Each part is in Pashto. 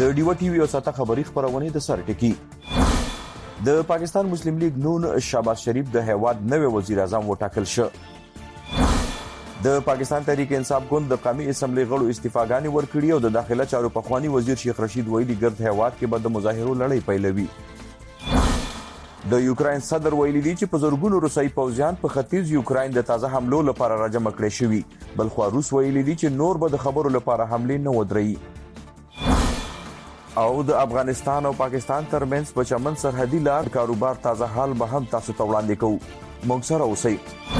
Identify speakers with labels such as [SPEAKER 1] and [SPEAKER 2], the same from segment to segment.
[SPEAKER 1] د ډیو ټي وی او ساته خبري خبرونه د سر ټکی. د پاکستان مسلم لیگ نون شهباز شریف د هیواد نوې وزیر اعظم وټاکل شو. د پاکستان تحریک انصاف ګوند د قومي اسمبلی غړو استعفاګانې ورکړي او د داخله چارو پخوانی وزیر شیخ رشید ویلي ګرد هیواد کې به د مظاهرو لړۍ پیلوي. د یوکرين صدر ویلي دی چې په زورګونو روسي پوځیان په ختیځ یوکرين د تازه حملو لپاره راجمع کړي شوي، بلخو روس ویلي دی چې نور به د خبرو لپاره حمله نه ودرېږي. او د افغانستان او پاکستان ترمنځ په چمن سرحدي لار کاروبار تازه حال به هم تاسو ته وړاندې کوو. موږ سره اوسئ.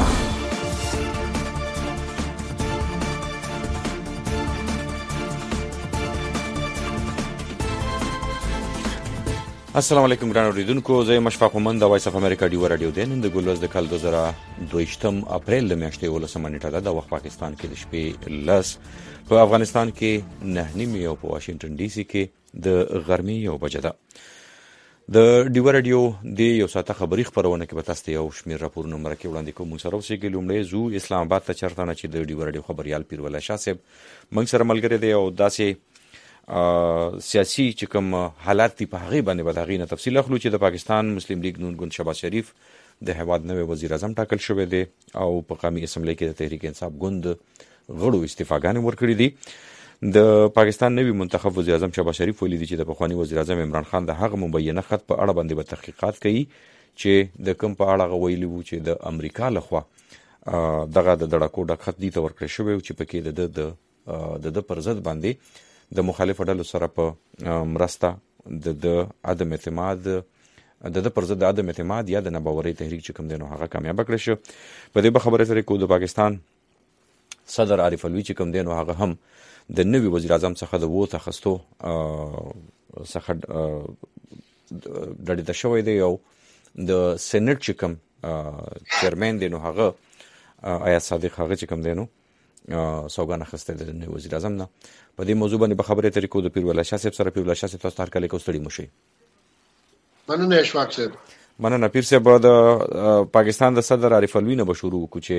[SPEAKER 1] السلام علیکم ګران اوریدونکو، زه مشفق مومند د وایس اف امریکا ډیو رادیو دین د ګلوز د کال 2022 اپریل د میاشتې 18 نیټه د وخت پاکستان کې د شپې 10 په افغانستان کې 9:30 او په واشنگټن ډي سي کې د غرمې 1 بجه ده. د ډیو رادیو د یو ساعته خبري خبرونه کې به تاسو ته یو شمېر راپورونه مرکه وړاندې کوم. سره اوسې کې لومړی زو اسلام آباد ته چرته نه چې د ډیو رادیو خبريال پیروله شاه صاحب موږ سره ملګری دی او داسې سیاسي چې کوم حالات په هغه باندې بداغینه تفصیل اخلو چې د پاکستان مسلم لیگ نون ګوند شهباز شریف د هیواد نوې وزیر اعظم ټاکل شوی دی او په قومي اسمبلی کې د تحریک انصاف ګوند غړو استعفاګانې ورکړي دي. د پاکستان نوی منتخب وزیر اعظم شهباز شریف ویلي دی چې د پخوانی وزیر اعظم عمران خان د هغه مبینه خط په اړه باندې به تحقیقات کوي چې د کوم په اړه ویلي وو چې د امریکا لخوا دغه د دړکو ډک خط دی ته ورکړی شوی چې پکې د پر ضد باندې د مخالفو ډلو سره په مرسته د عدم اعتماد پر ضد عدم اعتماد یا د ناباورۍ تحریک چې کوم دی نو هغه کامیاب کړی شو. په دې خبره سره کو د پاکستان صدر عارف الوی چې کوم دی نو هغه هم د نوي وزیر اعظم څخه د وو تخستو څخه ډډې ته شوی دی او د سېنات چې کوم چیرمن دی نو هغه آیات صادق هغه چې کوم دی نو سوګان اخسته د نوي وزیر اعظم نه. په دې موضوع باندې په خبرې طریقو د پیروله شاه صاحب سره پیروله شاه صاحب تاسو هر کله کوستړي مشي.
[SPEAKER 2] مننه اشفاق صاحب.
[SPEAKER 1] مننه پیر صاحب. د پاکستان د صدر عارف الوی نه بشورو کو چې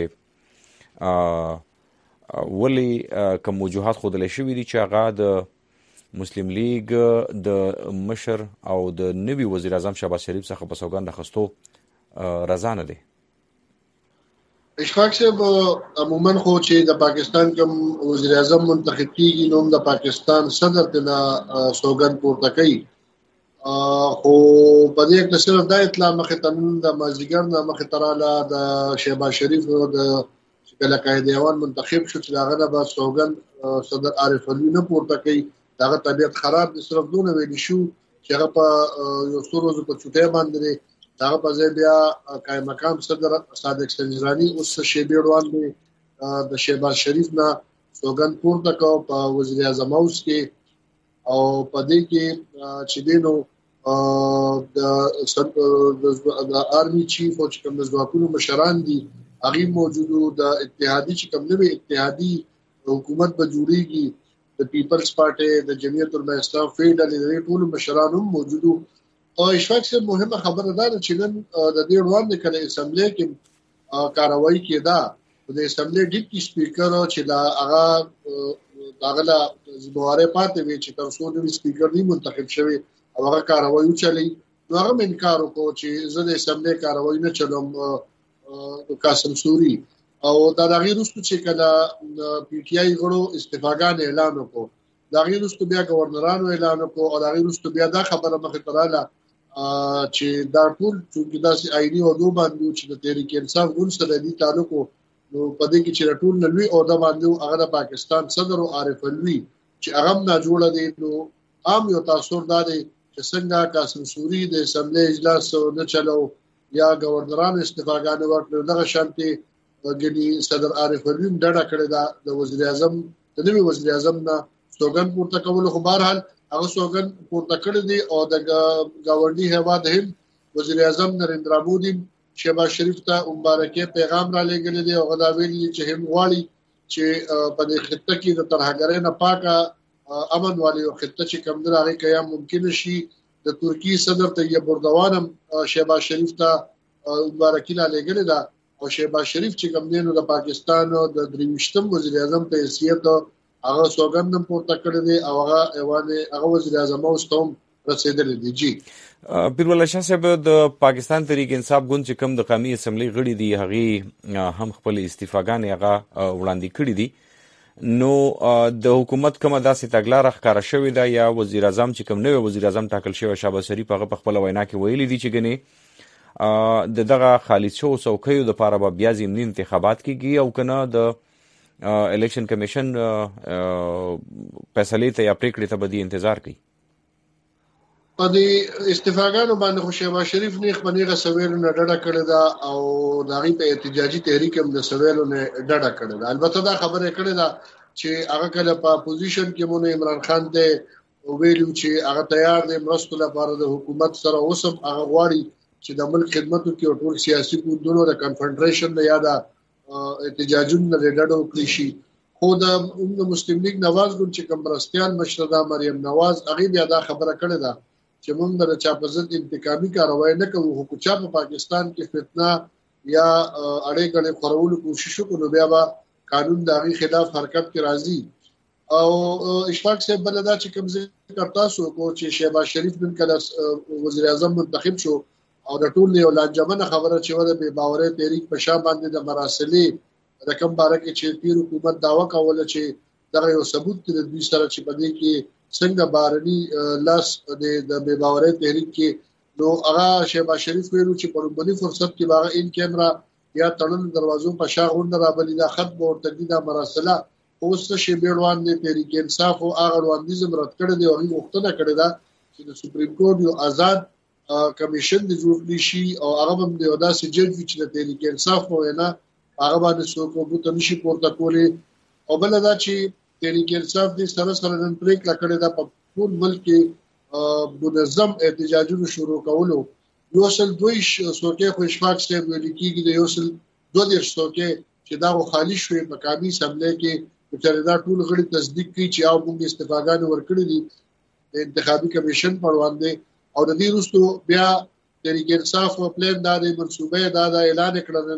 [SPEAKER 1] ولی کوم وجوهات خودلې شوې دي چې هغه د مسلم لیگ د مشر او د نوي وزیر اعظم شهباز شریف څخه په سوګند اخستو رضا نه دي.
[SPEAKER 2] اشفاق صاحب عموما خو چې د پاکستان کوم وزیر اعظم منتخب کیږي نو د پاکستان صدر ته سوګند پورته کوي خو په دې کې صرف د اطلاع مخه تنن د مازیګر نه مخه تراله د شهباز شریف او د کله قائد ایوان منتخب شو چې هغه د سوګند صدر عارف الوی نه پورته کوي. دغه طبيعت خراب دي صرف دونه ویل شو چې هغه په یو څو ورځې په چټه باندې هغه په ځای بیا قائم مقام صدر صادق سنجرانی اوس شی بیروان دی د شهباز شریف نه سوګند پورته کو په وزیر اعظم اوس کې او په دې کې چې دینو د آرمي چیف او چې کوم د ځواکونو مشران دي هغه موجودو د اتحادی چې کوم نوې اتحادی حکومت به جوړیږي د پیپلز پارټي د جمعیت الاسلام فیډرل د ټول مشران هم موجودو. او اشفاق صاحب مهمه خبره ده چې نن د دې وړاندې کړي اسمبلی کې کاروایی کېده د اسمبلی ډیپټي سپیکر چې دا هغه داغله زمواره پاتې وی چې تر څو د سپیکر دی منتخب شوی او هغه کاروایی چلی نو هغه انکار وکړ چې زه د اسمبلی کاروایی نه چلم قاسم سوري او دا غیر رسو چې کله پی ټی آی غړو استعفاګان اعلان وکړ دا غیر رسو بیا گورنرانو اعلان وکړ او دا غیر رسو بیا دا خبره مخه تراله چې دا ټول چې داسې آئینی او دو باندې چې د تحریک انصاف ګوند سره دي تعلق نو په دې کې چې ټول نلوي او د باندې هغه پاکستان صدر او عارف الوی چې هغه نه جوړه دي نو عام یو تاثیر دادي چې څنګه قاسم سوري د اسمبلی اجلاس نه چلو یا گورنران استعفاګان ورکړل دغه شانتي غني صدر عارف الوی ډډه کړې ده د وزیر اعظم د نوي وزیر اعظم نه سوګند پورته کول خو بهرحال هغه سوګند پورته کړی دی او د گاونډي هیواد هند وزیر اعظم نریندرا مودي شهباز شریف ته مبارکي پیغام را لېږلی دی او غدا ویلي چې هم غواړي چې په دې خطه کې د ترهګرۍ نه پاکه امن والی او خطه چې کوم درغه قیام ممکن شي د ترکی صدر طیب اردوان شهباز شریف ته مبارکي را لېږلی ده او شهباز شریف چې کوم دی نو د پاکستان د 23م وزیر اعظم په حیثیت هغه سوګند پورته کړی دی او هغه وزیر اعظم اوستوم رسیدلی دی. جی
[SPEAKER 1] پیر الله شاه صاحب د پاکستان تحریک انصاف ګوند چې کوم د قومي اسمبلی غړي دي هغه هم خپل استعفاګانې هغه وړاندې کړي دي، نو د حکومت کومه داسې تګلاره ښکاره شوې ده یا وزیر اعظم چې کوم نوی وزیر اعظم ټاکل شوی شهباز شریف هغه په خپل وینا کې ویلي دي چې ګنې د دغه خالص شو څوکیو دپاره به بیا ضمني انتخابات کیږي او کنه د الیکشن کمیشن فیصلې ته یا پریکړې ته به دی انتظار کوي.
[SPEAKER 2] په دې استعفاګانو باندې خو شهباز شریف نه خپلېغه سویلو نه ډډه کړې ده او د هغې په احتجاجي تحریک هم د سویلو نه ډډه کړې ده. البته دا خبره کړې ده چې هغه کله په اپوزیشن کې مونږ عمران خان ته ویلو چې هغه تیار دی مرستو لپاره د حکومت سره، اوس هم هغه غواړي چې د ملک خدمت وکړي او ټول سیاسي ګوندونو د کنفدریشن نه یا د احتجاجونو نه ډډه وکړي شي. خو د مسلم لیگ نواز ګوند چې کوم مرستیال مشره ده مریم نواز، هغې بیا دا خبره کړې ده چې موږ د چا په ضد انتقامي کاروایی نه کوو، خو چا په پاکستان کې فتنه یا اړې ګړې خورولو کوشش وکړو نو بیا به قانون د هغې خلاف حرکت کې راځي. او اشفاق صاحب بله دا چې کوم ذکر تاسو وکړو چې شهباز شریف نن کله وزیر اعظم منتخب شو او د ټول یو لانجمنه خبره چې وه د بې باورۍ تحریک په شا باندې د مراسلې رقم باره کې چې تیر حکومت دعوه کوله چې دغه یو ثبوت دی د دوی سره چې په دې کې څنګه بهرني لاس د بې باورۍ تحریک کې، نو هغه شهباز شریف ویلو چې په لومړني فرصت کې به هغه ان کیمرا یا تړلو دروازو په شا غونډه رابلي، دا خط به ورته ږدي، دا مراسله اوس څه شی روان دی. تحریک انصاف او هغه وړاندیز رد کړی دی او هغې غوښتنه کړې ده چې د سپریم کورټ یو آزاد کمیشن د جوړ شي او هغه هم د یو داسې جج وي چې د تحریک انصاف په وینا هغه باندې څوک ګوته نشي پورته کولی. او بله دا چې تحریک انصاف دې سره سره نن پرېکړه کړې ده په ټول ملک کې منظم احتجاجونو شروع کولو. 102 څوکۍ خو اشفاق صاحب ویل کېږي د 122 څوکۍ چې دا خو خالي شوې په قومي اسمبلی کې، چې دا ټول غړي تصدیق کوي چې او موږ استعفاګانې ورکړي دي د انتخابي کمیشن پر وړاندې. او د دې وروسته بیا تحریک انصاف پلان دا د منصوبې دا اعلان کړل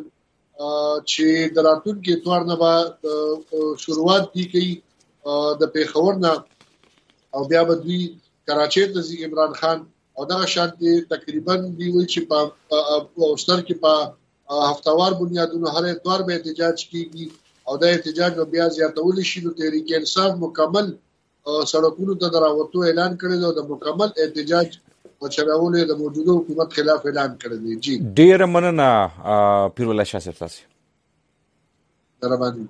[SPEAKER 2] چې د راتلونکي اتوار نه به شروعات دي کوي د پیښور نه او بیا به دوی کراچۍ ته ځي عمران خان او دغه شانتي تقریبا دی وی چې په اوستر کې په هفتوار بنیادونو هر اتوار به احتجاج کیږي او د احتجاج بیا زیاتول شي. نو تحریک انصاف مکمل سړکونو ته دراوتو اعلان کړی دی، د مکمل احتجاج او چلول د موجوده حکومت خلاف اعلان کړی دی. جی
[SPEAKER 1] ډیر مننه پیر الله شاه صاحب تاسو
[SPEAKER 2] درباندې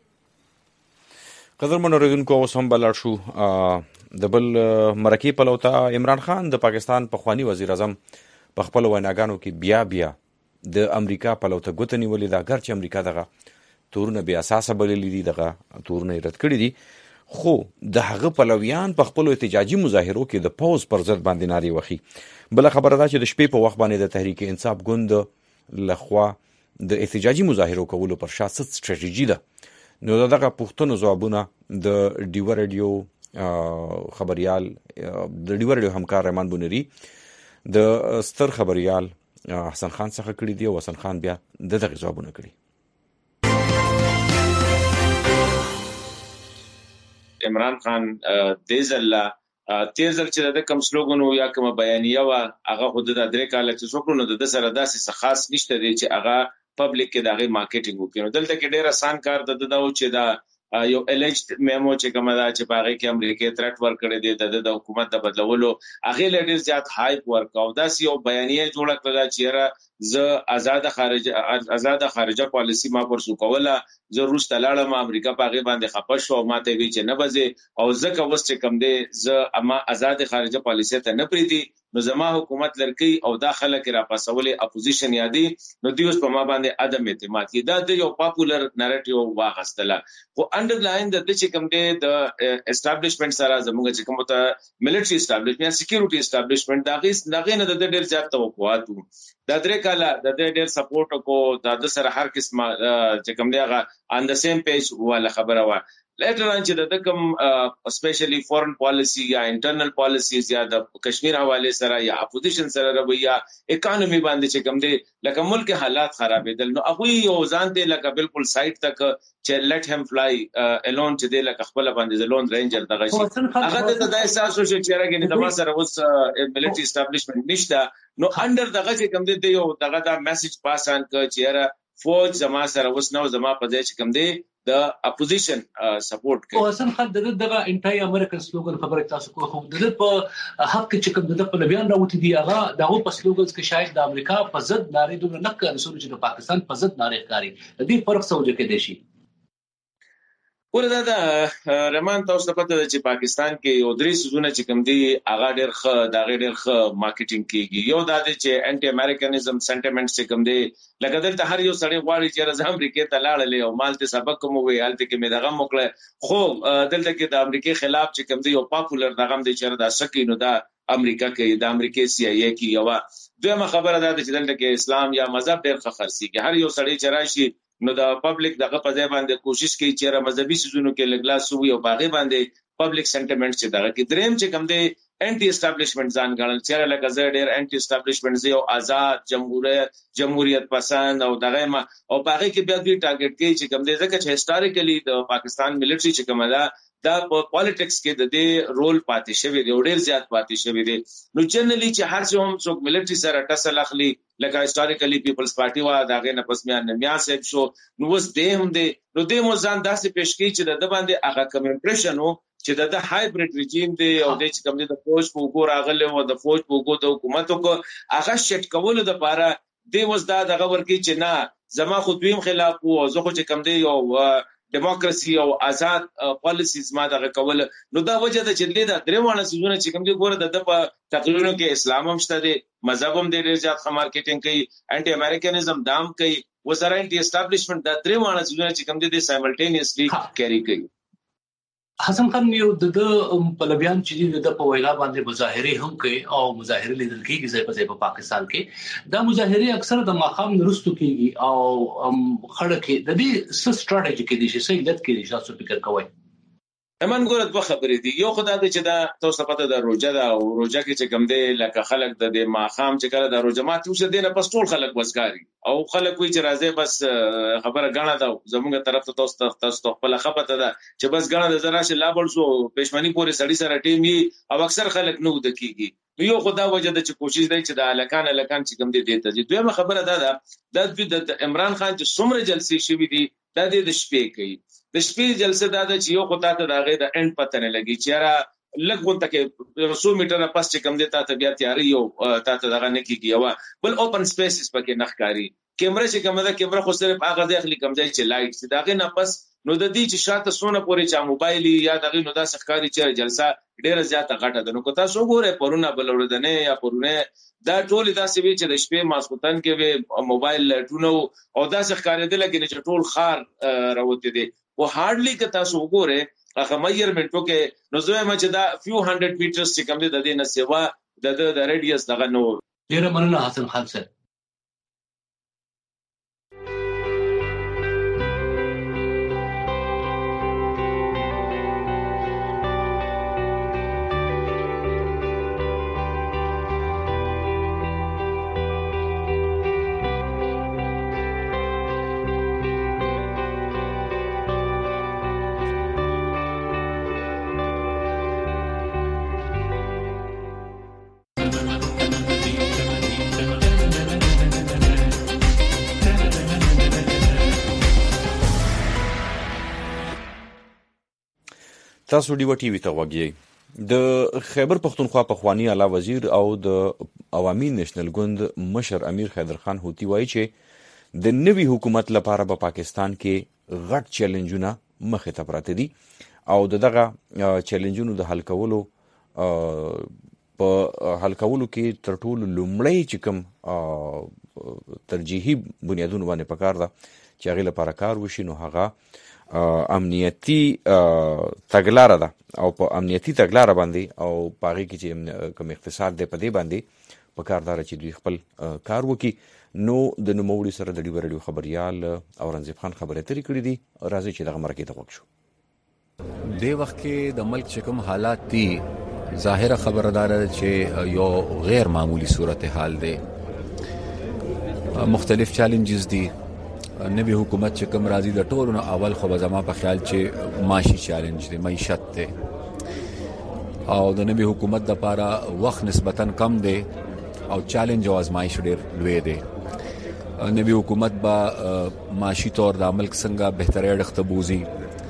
[SPEAKER 1] قدر منوریدونکو. اوس هم بلار شو د بل مرکې پلوتا عمران خان د پاکستان پخوانی وزیر اعظم په خپل ویناګانو کې بیا د امریکا پلوتا ګوته نیولې ده، اگر چې امریکا دغه تورونه بې اساسه بللي دي، دغه تورونه یې رد کړي دي، خو د هغه پلویان په خپلو احتجاجي مظاهرو کې د پوز پر ضد باندې نارې وهي. بله خبره ده چې د شپې په وخت باندې د تحریک انصاف ګوند لخوا د احتجاجي مظاهرو کولو پر شا څه ستراتیژي ده، نو دغه پوښتنو ځوابونه د ډیوه رادیو خبریال د ډیوه رادیو همکار رحمان بونری د ستر خبریال حسن خان څخه کړي دي او حسن خان بیا دغه ځوابونه کړي.
[SPEAKER 3] عمران خان تیزل چې د کم سلوګونو یا کوم بیانیه وا هغه خود د درې کال چې څوک نو د سره داسې خاص نشته دی چې هغه پبلک کې دغه مارکیټینګ وکړي. دلته کې ډیر آسان کار د داو چې دا یو الیجډ میمو چې کومه دا چې باغې کې امریکای ترټ ور کړی دی د حکومت د بدلولو هغه لډیر زیات هایپ ورکاو. دا یو بیانیه جوړه کړه چې را ز آزاد خارجه پالیسی ما پر سو کوله، زه روس ته لاړم امریکا په هغه باندې خپه شو، ما ته وی چې نه بځي او ځکه وس چې کم دی زه اما آزاد خارجه پالیسی ته نه پریدي، نو زما حکومت لرکی او داخله کې را پاسولې اپوزیشن یادي، نو دیوس په ما باندې عدم اعتماد کی. دا د یو پاپولر نریټیو واغستله. خو انډرلاین د چې کم دی د اسټابلیشمنت سره زموږ چې کوم ته ملټری اسټابلیشمنت سکیورټي اسټابلیشمنت داغه نه د ډیر زیات توقعات دا درې کاله د ډېر سپورټ کو د سره هر قسمه چې کوم دی هغه ان د سیم پیج ولا خبره وا. لیټر ان چې د کوم سپیشلی فورن پالیسی یا انټرنل پالیسیز یا د کشمیر حواله سره یا اپوزیشن سره رویه اکانومي باندې چې کوم دی لکه ملک حالات خرابېدل نو هغه یو ځان دی لکه بالکل سایت تک چې لیټ هم فلای الون چې دی لکه خپل باندې زلون رینجر دغه شي هغه د احساس وشو چې راګنی د ما سره اوس ملټری اسټابلیشمنت نشته نو انډر دغه چې کوم دی یو دغه دا میسج پاس ان ک چې فوج زما سره اوس نو زما په ځای چې کوم دی د اپوزیشن سپورټ کوي
[SPEAKER 4] او اصل خل دغه انټای امریکن سلوګن خبره تاسو کوه خو د په حق چې کوم د په بیان راوتی دی هغه دغه په سلوګنز کې شاید د امریکا په ضد ناره دوه نه کوي چې د پاکستان په ضد ناره کوي د دې فرق څه وجه کې دی شي
[SPEAKER 3] ولدا دا رمان تاسو ته پته ده چې پاکستان کې یو درې سيزونه چې کوم دي هغه ډېر ښه دا ډېر ښه مارکیټینګ کیږي یو دا دی چې انټي امریکانیزم سنټیمنټ چې کوم دي لکه دلته هر یو سړی غواړي چې راځم امریکا ته لاړلې او مال ته سبق کوم وي حالت کې مې دغه موکله خو دلته کې د امریکای خلاف چې کوم دي یو پاپولر دغه دی چې دا سکینو دا امریکا کې د امریکای سی آی ای کې یو دویمه خبره ده چې دلته کې اسلام یا مذهب ډېر ښه خرسي هر یو سړی چې راشي نو د پبلک دغه په ځای باندې کوشش کوي چې را مذهبي سيزونو کې لګلاس وي او باغې باندې پبلک سنټیمنټ چې دغه کې دریم چې کوم دی انټي اسټابلیشمنت ځان غړل چې لکه زه ډېر انټي اسټابلیشمنت زه او آزاد جمهوریت پسند او دغه ما او باغې کې بیا دوی ټارګټ کوي چې کوم دی ځکه چې هیستوریکلی د پاکستان ملټری چې کوم دا په پالیټکس کې د دې رول پاتې شوی دی ډېر زیات پاتې شوی دی نو جنرالي چې هر څوم څوک ملټری سره ټسل اخلي لکه هیستوریکلی پیپلز پارټي وا دغه نه پس میا صاحب شو نو وس دې هم دی نو دې مو ځان داسې پیش کوي چې د باندې هغه کوم امپریشن وو چې د هایبرید رژیم دی او د چې کوم دی د فوج په وګور راغله او د فوج په وګور د حکومتو کو هغه شټ کول د لپاره دی وس دا دغه ورکی چې نه زما خو دویم خلاف او زه خو چې کوم دی یو ډیموکراسي او آزاد پالیسیز ما دغه کول نو دا وجه ده چې د درېوانه سيزونه چې کوم دي ګوره د په تقریرونو کې اسلام هم شته دي مذهب هم ډېر زیات مارکیټینګ کوي انټي امریکانیزم دام کوي وسره انټي اسټابلیشمنت د درېوانه سيزونه چې کوم دي سایملټینیسلی کیری کوي
[SPEAKER 4] حسن خان یو د پلویان چې د په وینا باندې مظاهره هم کوي او مظاهره لیدل کېږي ځکه په پاکستان کې دا مظاهره اکثر د مقام نرستو کېږي او خړه کې د دې ستراتیژي کې دي چې څه عادت کې تاسو فکر کوئ
[SPEAKER 3] امن ګوره دوه خبرې دي یو خدای دې چې دا تاسو پته د روزه دا او روزه کې چې کوم دی لکه خلک د ماخام چې کله د روزه ماتي وشه دینه پس ټول خلک وسګاري او خلک وی چې راځي بس خبره غاڼه دا زموږه طرف ته تاسو خپل خبره ده چې بس غاڼه د زراشه لابل شو پښمنی پورې سړی سره ټیم وي او اکثر خلک نو د کیږي یو خدای وجه د چې کوشش دی چې د الکان چې کوم دی ته دویمه خبره ده د عمران خان چې څومره جلسې شوې دي د دې شپې کوي د شپې جلسه دا چې یو خدای ته دغه د اند پته نه لګي چې را لګون تک 100 میټر پس چې کم دی ته بیا تیاری یو ته دغه نه کیږي او بل اوپن سپیسز پکې نخکاری کیمرا چې کومه ده کیمرا خو صرف هغه ځای کم ځای چې لایټ چې دغه نه پس نو د دې چې شاته سونه پورې چا موبایل یا دغه نو دا سخکاری چې جلسه ډیره زیاته غټه ده نو کو تاسو ګوره پرونه بلوردنه یا پرونه دا ټول داسې وی چې د شپې ماسوتن کې موبایل ټونو او دا سخکاری ده لکه چې ټول خار راوته دي او هارډلی که تاسو وګوره هغه میجرمنټو کې نو زه ما چې دا فیو 100 میټرز چې کوم دي د دې نه سیوا د ریډیوس دغه نو
[SPEAKER 4] ډیره مننه حسن خان صاحب
[SPEAKER 1] تاسو ډیو ټي وی ته وګورئ د خیبر پختونخوا پخوانی اعلی وزیر او د عوامي نېشنل ګوند مشر امیر حیدر خان هوتی وایي چې د نوي حکومت لپاره په پاکستان کې غټ چیلنجونه مخې ته پراته دي او دغه چیلنجونو د حل کولو کې تر ټولو لومړی چې کوم ترجیحي بنیادونه باندې پکار ده چې هغه لپاره کار وشي نو هغه امنیتی تګلاره ده او په امنیتی تګلاره باندې او پاغي کې چې کوم اقتصاد دی په دې باندې په کاردار چې دوی خپل کار وکي نو د نوموړي سره د ډیو خبريال اورنګزیب خان خبرې ترې کړې دي راځي چې دغه مرکه ته وښو
[SPEAKER 5] د وخت کې د ملک چې کوم حالات دي ظاهره خبردار چې یو غیر معمولی صورتحال دی. مختلف چیلنجز دي. نوی حکومت چې کوم راځي د ټولو نه اول خو به زما په خیال چې معاشي چیلنج دی، معیشت دی، او د نوی حکومت د لپاره وخت نسبتاً کم دی او چیلنج او ازمایش ډیر لوی دی. نوی حکومت با معاشي طور د ملک څنګه بهتري اړخ ته بوزي.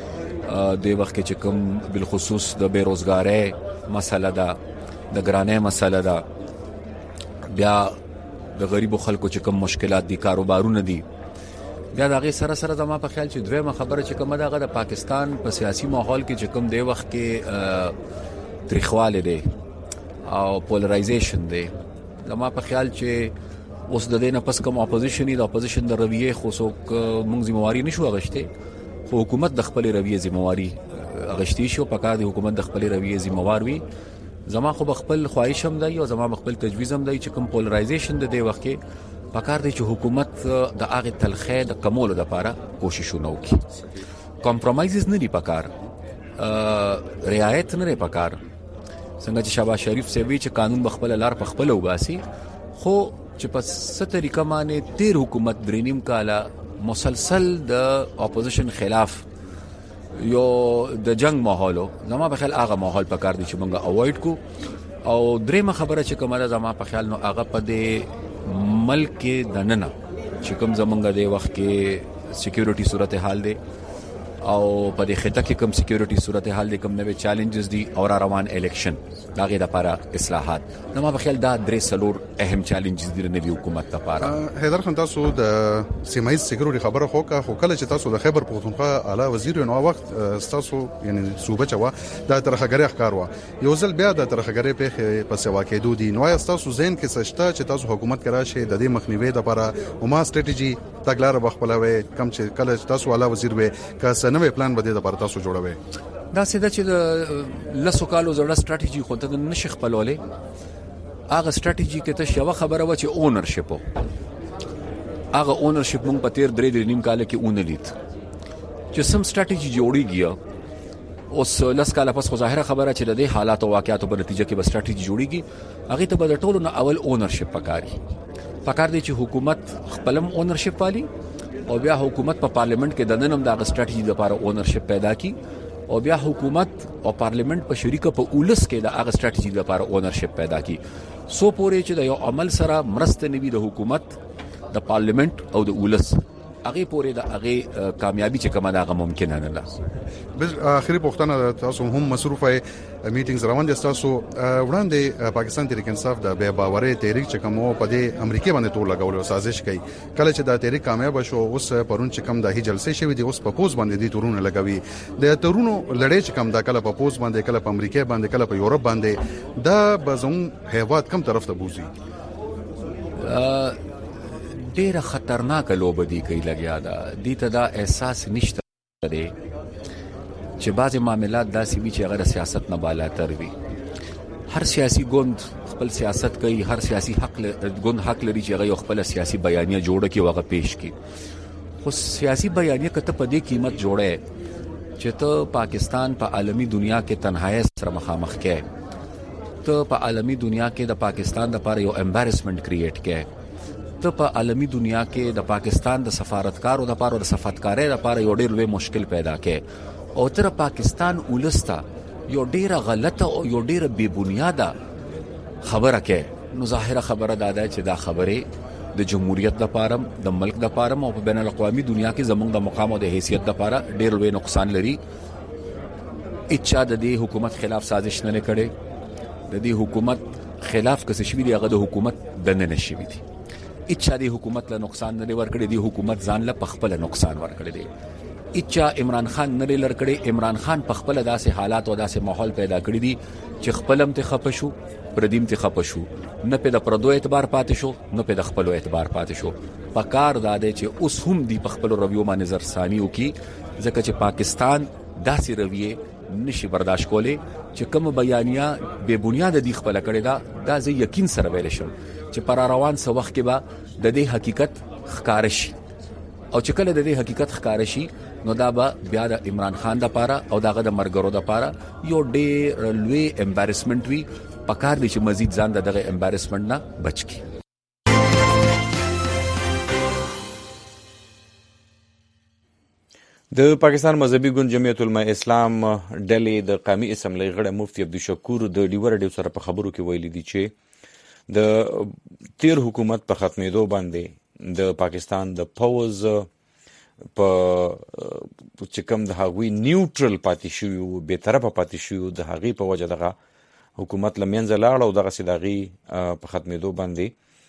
[SPEAKER 5] د وخت کې چې کوم بالخصوص د بیروزګاری مسله ده، د ګرانۍ مسله ده، بیا د غریبو خلکو چې کوم مشکلات دي، کاروبارونه دي، بیا د هغې سره سره زما په خیال چې دویمه خبره چې کومه ده هغه د پاکستان په سیاسي ماحول کې چې کوم دی وخت کې تریخوالی دی او پولرایزیشن دی. زما په خیال چې اوس د دې نه پس کوم اپوزیشن د اپوزیشن د رویې خو څوک موږ ذمہواری نشو اخیستی، خو حکومت د خپل رویې ذمہواری اخیستی شو. پکار دی حکومت د خپل رویې ذمہوار وي. زما خو خپل خواهش هم دی او زما خپل تجویز هم دی چې کوم پولرایزیشن د دې وخت کې پکار دی چې حکومت د هغه تلخې د کمولو لپاره کوششونه وکړي. کمپرمایزز نه دی پکار، رعایت نه دی پکار. څنګه چې شهباز شریف سوي چې قانون بخپل لار په خپل وباسي، خو چې په ست طریقه باندې تیر حکومت درینیم کاله مسلسل د اپوزیشن خلاف یو د جنگ ماحول، زما په خیال هغه ماحول پکار دی چې موږ اوایډ کو. او درېمه خبره چې کومه زما په خیال نو هغه په دې ملک کې د ننه چې کوم زمونږ د وخت کې سکیورټي صورتحال دی او په دې خطه کې کوم سکیورټي صورتحال دی، کوم نوې چیلنجز دي او روان الیکشن دغه لپاره اصلاحات، نو په خیال دا درې څلور اهم چیلنجز دي د حکومت لپاره.
[SPEAKER 6] حیدر خان، تاسو د سیمایي سکیورټي خبره خو کله چې تاسو د خیبر پختونخوا اعلی وزیر نو وخت تاسو یعنی صوبه چوا د ترخګری ښکار و یو ځل بیا د ترخګری په سوا کې دوه دي، نو تاسو ذهن کې سشته چې تاسو حکومت کرا شي د دې مخنیوي لپاره او ما سټریټیجی تګلار بخپلوي کم چې کله تاسو اعلی وزیر وې کا سنوي پلان بده د لپاره تاسو جوړوي؟
[SPEAKER 5] دا سیده چې د لسو کالو زړه سټریټیجی خو ته نشي خپلولې. هغه سټریټیجی کې ته شوه خبره و چې اونرشپ، هغه اونرشپ مونږ په تیر درې نیم کال کې اونلید چې سم سټریټیجی جوړیږي. اوس لس کال پس خو ظاهره خبره چې د دې حالات او واقعاتو په نتیجه کې به سټریټیجی جوړیږي، هغه ته به د ټولو نه اول اونرشپ پکار دی چې حکومت خپلم اونرشپ والی او بیا حکومت په پارلیمنت کې د ننم د سټریټیجی لپاره اونرشپ پیدا کی او بیا حکومت او پارلیمنت په شریکه په اولس کې د هغه سټریټیجی لپاره اونرشپ پیدا کی. سو پورې چې د یو عمل سره مرسته نوي د حکومت، د پارلیمنت او د اولس هغه پورې د هغه کامیابی چې کومه هغه ممکن نه ده.
[SPEAKER 6] بل اخري پوښتنه، تاسو هم مصروفه میټینګز روان دي، تاسو وړاندې پاکستان تحریک انصاف د بے باورۍ تحریک چې کومه په دې امریکای باندې تور لګول او سازش کوي، کله چې دا تحریک کامیاب شو اوس پرون چې کوم د هي جلسې شوې دي اوس په پوز باندې دي تورونه لګوي. د تورونو لړۍ چې کوم دا کله په پوز باندې، کله په امریکای باندې، کله په یورپ باندې، دا بزون هیواد کم طرف ته بوزي.
[SPEAKER 5] ډیره خطرناک لوبه دی کوي لګیا ده. دي ته دا احساس نشته دی چې بعضی معاملات داسې وي چې هغه سیاست نه بالاتر وي. هر سیاسي ګوند خپل سیاست کوي، هر سیاسي ګوند حق لري چې هغه خپل سیاسي بیانیه جوړه کړي او هغه پیش کړي. خو سیاسي بیانیه کته په دې قیمت جوړه چې ته پاکستان په عالمی دنیا کې تنهایی سره مخامخ کې، ته په عالمی دنیا کې د پاکستان لپاره یو امبارسمنت کریټ کې، ته په عالمی دنیا کې د پاکستان د سفارتکارو لپاره او د صفاتکارۍ لپاره یو ډېر لوی مشکل پیدا کې او تر پاکستان ولستا یو ډېر غلطه او یو ډېر بے بنیاده خبره کې. نو ظاهره خبره ده چې دا خبره د جمهوریت لپاره، د ملک لپاره او په بین الاقوامي دنیا کې زموږ د مقام او د حیثیت لپاره ډېر لوی نقصان لري. اچا د دې حکومت خلاف سازش نه کړي، د دې حکومت خلاف کس شوی دی هغه د حکومت دنه نشوي دي. اچا د حکومت له نقصان نه ورکړي دی، حکومت ځان له خپل نقصان ورکړي دی. اچا عمران خان نه لرکړي، عمران خان په خپل داسې حالات او داسې ماحول پیدا کړی دي چې خپلم ته خپه شو، پردیم ته خپه شو، نه په د پردو اعتبار پاتې شو، نه په د خپل اعتبار پاتې شو. پکار داده چې اوس هم دی په خپل رویو باندې نظر ثانی وکي، ځکه چې پاکستان داسې رویه نشي برداشت کولی چې کوم بیانیه بے بنیاد دي خپل کړی دا زه یقین سره ویل شم چې پر روان څه وخت کې به د دې حقیقت ښکار شي او چې کله د دې حقیقت ښکار شي نو دا به بیا د عمران خان د پاره او دغه د مرګرو د پاره یو ډېر لوی امبارسمنت وی پکار دي چې مزید ځان دغه امبارسمنت نه بچ کی.
[SPEAKER 1] د پاکستان مذهبي ګوند جمعیت العلماء اسلام ډلې د قومي اسمبلی غړی مفتي عبدالشکور د ډیور ډیو سره په خبرو کې ویلي دي چې د تیر حکومت په ختمېدو باندې د پاکستان د پوز په چې کوم د هغوی نیوټرل پاتې شوي بې طرفه پاتې شوي د هغې په وجه دغه حکومت له منځه لاړ او دغسې د هغې په ختمېدو باندې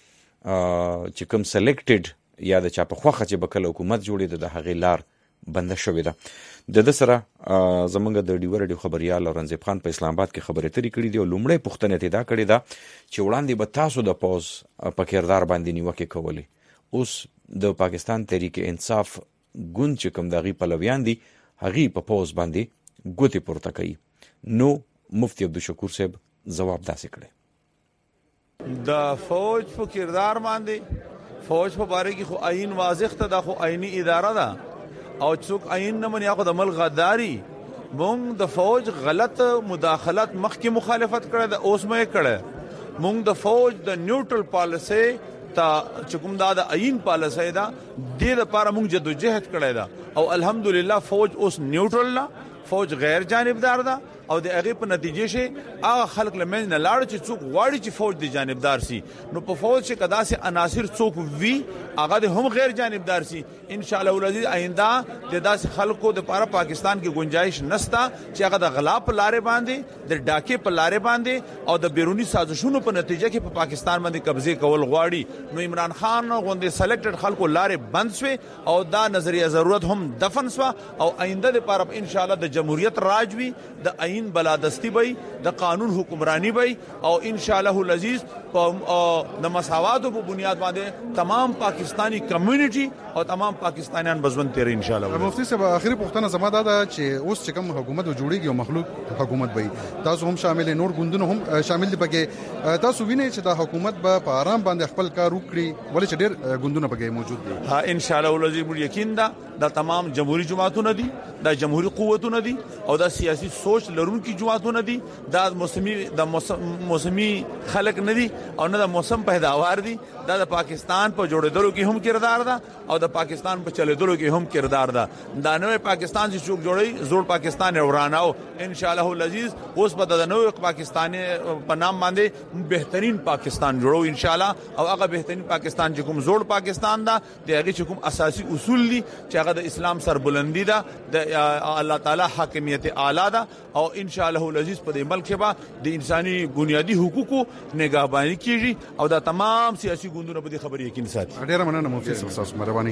[SPEAKER 1] چې کوم سلیکټډ یا د چا په خوښه چې به کله حکومت جوړېده د هغې لار بنده شوې ده. د سره زمونږ د ډیور ډیو خبریال اورنګزیب خان په اسلام آباد کې خبرې اترې کړې دي او لومړی پوښتنه یې دا کړې ده چې وړاندې به تاسو د پوز په کردار باندې نیوکې کولې، اوس د پاکستان تحریک انصاف ګوند چې کوم د هغې پلویان دي هغې په پوز باندې ګوتې پورته کوي. نو مفتي عبدالشکور صاحب ځواب داسې کړی:
[SPEAKER 7] د فوج په کردار باندې فوج په باره کې خو آئین واضح ته دا خو آئینی اداره ده او څوک آئین نه مني هغه د ملک غداري. مونږ د فوج غلط مداخلت مخکې مخالفت کړه د اوس مې کړه. مونږ د فوج د نیوټرل پالیسي تا چې کوم دا د آئین پالیسي دا د لپاره مونږ جدوجہد کړه دا او الحمدلله فوج اوس نیوټرل نه، فوج غیر جانبدار ده او د هغه په نتیجه شي هغه خلک لمن نه لاړ چې څوک غواړي چې فوج د جانبدار سي. نو په فوج کې کدا سي عناصر څوک وی هغه د هم غیر جانبدار سي. ان شاء الله العزیز آینده د داس خلکو د لپاره پاکستان کې گنجائش نستا چې هغه د غلا په لارې باندې د ډاکې په لارې باندې او د بیرونی سازشونو په نتیجه کې په پاکستان باندې قبضه کول غواړي. نو عمران خان غوندې سلیکټډ خلکو لارې بند شوه او دا نظریه ضرورت هم دفن شوه او آینده د لپاره ان شاء الله د جمهوریت راج وی د آئین بلادستی بی د قانون حکمرانی بی او ان شاء الله العزیز د مساواتو په بنیاد باندې تمام پاکستانی کمیونټي او تمام پاکستانیان بزون تیر ان شاء الله.
[SPEAKER 6] مفتی صاحب اخیری پوښتنه زما دا ده چې اوس چې کوم حکومت جوړیږي او مخلوق حکومت بی تاسو هم شامل نور ګوندونه هم شامل دي پکې، تاسو وینئ چې دا حکومت به په آرام باندې خپل کار وکړي ولې چې ډېر ګوندونه پکې موجود دي؟
[SPEAKER 7] ها ان شاء الله العزیز موږ یقین ده دا تمام جمهوریت جماعتونه دي، دا جمهوریت قوتونه دي او دا سیاسي سوچ لرونکي جماعتونه دي، دا موسمي خلق نه دي او نه د موسم پیداوار دي. دا د پاکستان په جوړېدلو کې هم کردار ده او د پاکستان په چلېدلو کې هم کردار ده. دا نوې پاکستان چې څوک جوړي زوړ پاکستان وراناو ان شاء الله العزیز اوس په د نوې پاکستان په نام باندې بهترین پاکستان جوړو ان شاء الله او هغه بهترین پاکستان چې کوم زوړ پاکستان ده د هغه چې کوم اساسي اصول دي چې هغه د اسلام سربلندی ده د الله تعالی حاکمیت اعلی ده او ان شاء الله العزیز په دې ملک کې به د انساني بنیادی حقوقو نگهبانی کیږي او دا تمام سیاسي ګوندونه په دې خبرې یقین ساتي.
[SPEAKER 6] ډیره مننه مفتي صاحب، تاسو مهرباني.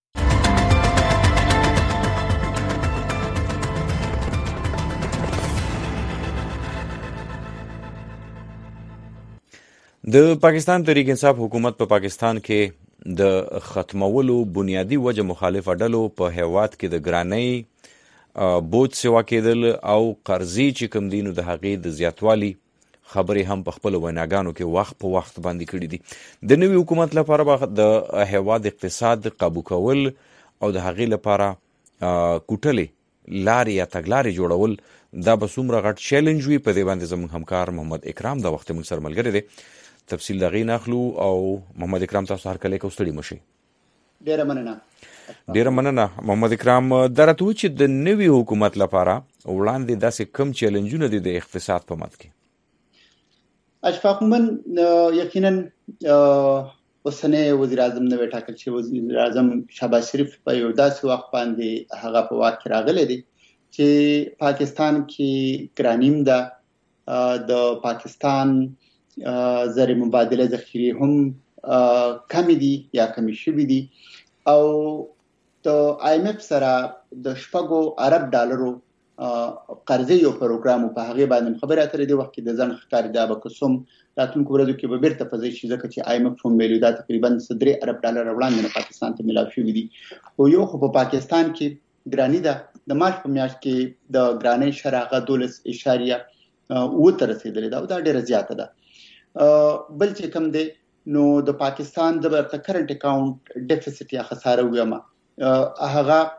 [SPEAKER 1] د پاکستان تحریک انصاف حکومت په پاکستان کې د ختمولو بنیادی وجه مخالف ډلو په هیواد کې د ګرانۍ بوج سوا کېدل او قرضې چې کوم دي نو د هغې د زیاتوالي خبرې هم په خپلو ویناګانو کې وخت په وخت باندې کړي دي. د نوي حکومت لپاره به د هیواد اقتصاد قابو کول او د هغې لپاره کوټلې لارې یا تګلارې جوړول دا به څومره غټ چیلنج وي په دې باندې زموږ همکار محمد اکرام دا وخت موږ سره ملګری دی. تفصیل دغې ناخلو او محمد اکرام تاسو هر کله کې ستړي مشئ.
[SPEAKER 8] ډیره مننه
[SPEAKER 1] محمد اکرام. دا راته و چې د نوي حکومت لپاره وړاندې داسې کم چیلنجونه دي د اقتصاد په مد کې؟
[SPEAKER 8] اشفاق مومن یقینا اوسنی وزیر اعظم نوی ټاکل شوی وزیر اعظم شهباز شریف په یو داسې وخت باندې هغه په واک کې راغلی دی چې پاکستان کې ګرانیم ده، د پاکستان زر مبادله ذخیرې هم کمی دي یا کمی شوي دي او د IMF سره د 6 ارب ډالرو قرضې یو پروګرام په هغه باندې خبرې اترې دی وخت کې د ځن ښکار دی به کوم راتلونکو ورځو کې به بیرته په ځای شي ځکه چې IMF هم ویلي دا تقریبا 3 ارب ډالر وړاندې پاکستان ته ملاوي شوی دي او یو خو په پاکستان کې ګرانی ده د مارچ په میاشت کې د ګرانی شراغه 12.8 تر رسیدلې ده او دا ډیره زیاته ده. بل چې کوم دی نو د پاکستان د کرنٹ اکاؤنٹ ډیفیسټ یا خساره ویما هغه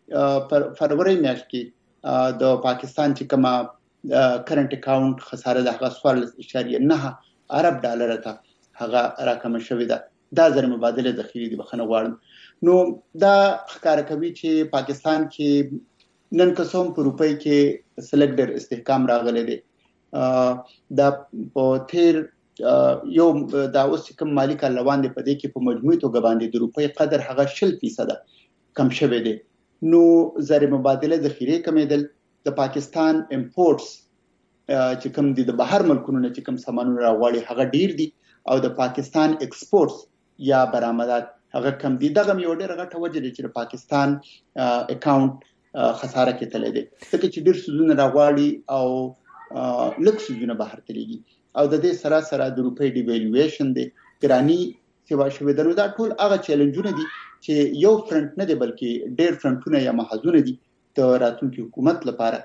[SPEAKER 8] فروری میاشت کې د پاکستان چې کومه کرنٹ اکاونټ خساره د هغه 14.9 ارب ډالر ته هغه راکم شوې ده. دا زر مبادله ذخیره دي بخنه غواړم. نو دا ښکار کوي چې پاکستان کې نن قسم په روپۍ کې سلیکټر استحکام راغلی دی. دا په تیر یو دا اوس کوم مالی کال روان دی په دې کې په مجموعي توګه باندې د روپۍ قدر هغه 0% کم شوی دی. نو زر مبادله ذخیره کمیدل د پاکستان امپورټس چې کوم دي د بهر ملکونو نه چې کوم سامانونه راوړي هغه ډیر دي او د پاکستان ایکسپورټس یا برآمدات هغه کم دي. دغه یو ډېر غټه وجه ده چې پاکستان اکاونټ خساره کې تللی دی ځکه چې ډیر سودونه راغواړي او لږ سودونه بهر تللی او د دې سره سره د روپۍ ډیویلویشن دی ګرانی سیوا شوې ده. نو دا ټول هغه چیلنجونه دي چې یو فرنٹ نه دی بلکې ډیر فرنټونه یا محاذونه دي د راتلونکي حکومت لپاره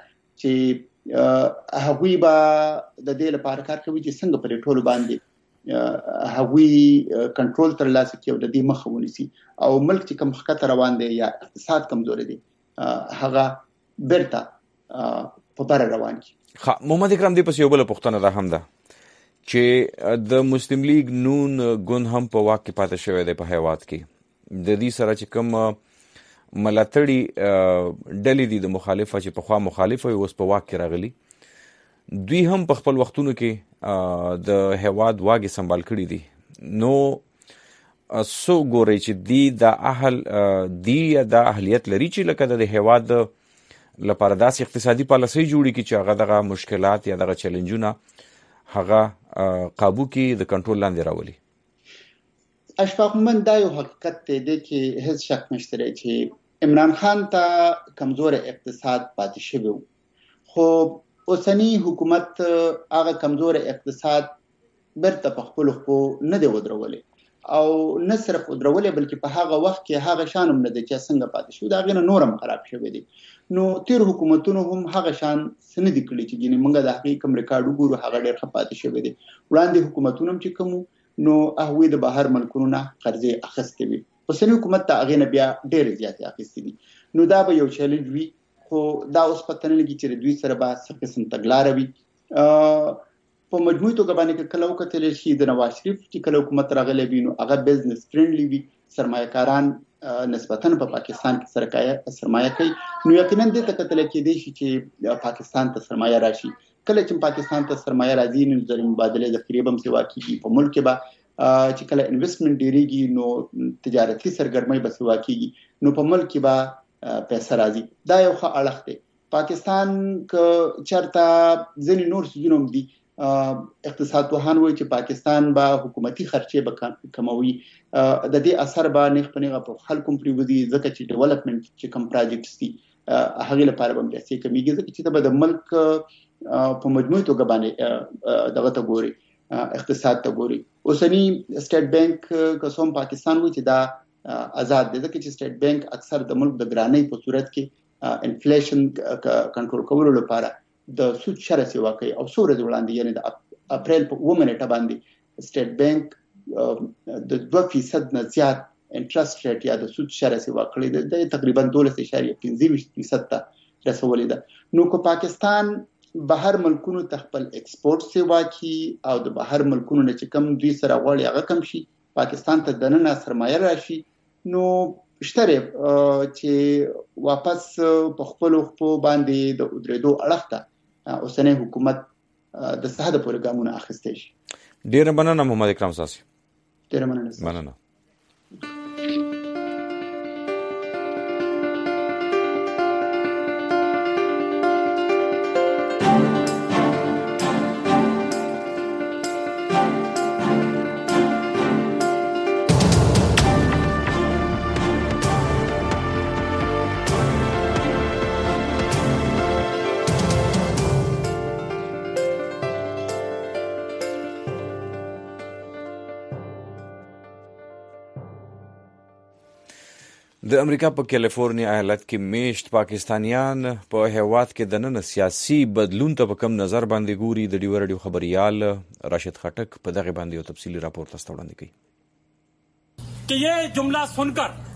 [SPEAKER 8] چې هغوی به د دې لپاره کار کوي چې څنګه پر ټولو باندې هغوی کنټرول تر لاسه کوي او د دې مخه ونیسي او ملک چې کوم خطر روان دی یا اقتصاد کمزوري دی هغه برته په بار روان کی.
[SPEAKER 1] محمد اکرم دې پس یو بل پښتنه ده هم ده چې د مسلم لیگ نون ګوند هم په واک کې پاتې شوی دی په هیواد کې. د دې سره چې کوم ملاتړي ډلې دي د مخالفه چې په خوا مخالفه اوس په واک کې راغلي دوی هم په خپل وختونو کې د هیواد واګي سنبال کړي دي. نو سو ګوري چې دی د اهل دی د اهلیت لري چې لکه د هیواد لپاره داسې اقتصادي پالیسي جوړي کی چې هغه دغه مشکلات یا دغه چیلنجونه هغه قابو کې د کنټرول لاندې راولي.
[SPEAKER 8] اشفاق من دا یو حقیقت دی چې هیڅ شک نشته چې عمران خان ته کمزور اقتصاد پاتې شوی خو اوسنی حکومت هغه کمزور اقتصاد برته په خپل خو نه دی ودرولې او نه صرف ودرولې بلکې په هغه وخت کې هغه شانم نه دی چې څنګه پاتې شو دا غنه نورم خراب شوی دی. نو تیر حکومتونو هم هغه شان سند کړي چې ګینه موږ د حقیقت کم ریکارډ وګورو هغه ډېر خپاتې شوی دی. وړاندې حکومتونو چې کوم نو هغه د بهر ملکونو نه قرضې اخیستې وي اوسنی حکومت ته هغه نه بیا ډېر زیات اخیستې دي. نو دا به یو چیلنج وي خو دا اوس پته نه لګي چې دوی سره به څه قسم تګلاره وي. په مجموعي توګه باندې کله وکتل شي د نواز شریف چې کله حکومت راغلی وي نو هغه بزنس فرندلی وي سرمایه‌کاران نسبتاً په پاکستان کې سرمایه کوي. نو یقینا دې ته کتل کېدی شي چې پاکستان ته سرمایه راشي. کله چې پاکستان ته سرمایه راځي نو د مبادله ذخیره هم سیوا کیږي په ملک کې به چې کله انویسټمنټ ډیریږي نو تجارتي سرګرمۍ به سیوا کیږي نو په ملک کې به پیسې راځي. دا یو ښه اړخ دی. پاکستان ک چرته ځینې نور سيزونه دي اقتصاد وهان وایي چې پاکستان به حکومتي خرچې به کموي د دې اثر به نه خپنه په خلکو پریودي ځکه چې ډیولپمنٹ چې کوم پروجیکټس دي هغه لپاره به پیسې کمیږي ځکه چې د ملک په مجموعي توګه باندې دغه ته ګوري اقتصاد ته ګوري. اوسنی سټیټ بانک کوم پاکستان وایي چې دا آزاد دي ځکه چې سټیټ بانک اکثر د ملک د ګرانۍ په صورت کې انفلیشن کنټرول کولو لپاره د سود شرح سیوا کوي او څو ورځې وړاندې یعنی د اپریل په 1 منټه باندې سټیټ بانک د 2% نه زیات انټرست ریټ یا د سود شرح سیوا کړی د تقریبا 12.15% ته رسولې ده. نو کو پاکستان بهر ملکونو ته خپل ایکسپورټ سیوا کی او د بهر ملکونو نه چې کم دوی سره غواړي هغه کم شي پاکستان ته دننه سرمایه راشي نو شتره چې واپس په خپل خپل باندې د درېدو اړخ ته اوسنۍ حکومت د صحه پورې ګامونه اخیستي شي.
[SPEAKER 1] ډیر مننه محمد اکرم ساسي.
[SPEAKER 8] ډیر مننه.
[SPEAKER 1] د امریکا په کیلیفورنیا ایالت کې میشت پاکستانیان په هیواد کې د نن سیاسي بدلون ته په کم نظر باندې ګوري. د ډیو رادیو خبريال راشد خټک په دغه باندې یو تفصیلی راپور تاسو ته وړاندې کوي.
[SPEAKER 9] कि ये जुमला सुनकर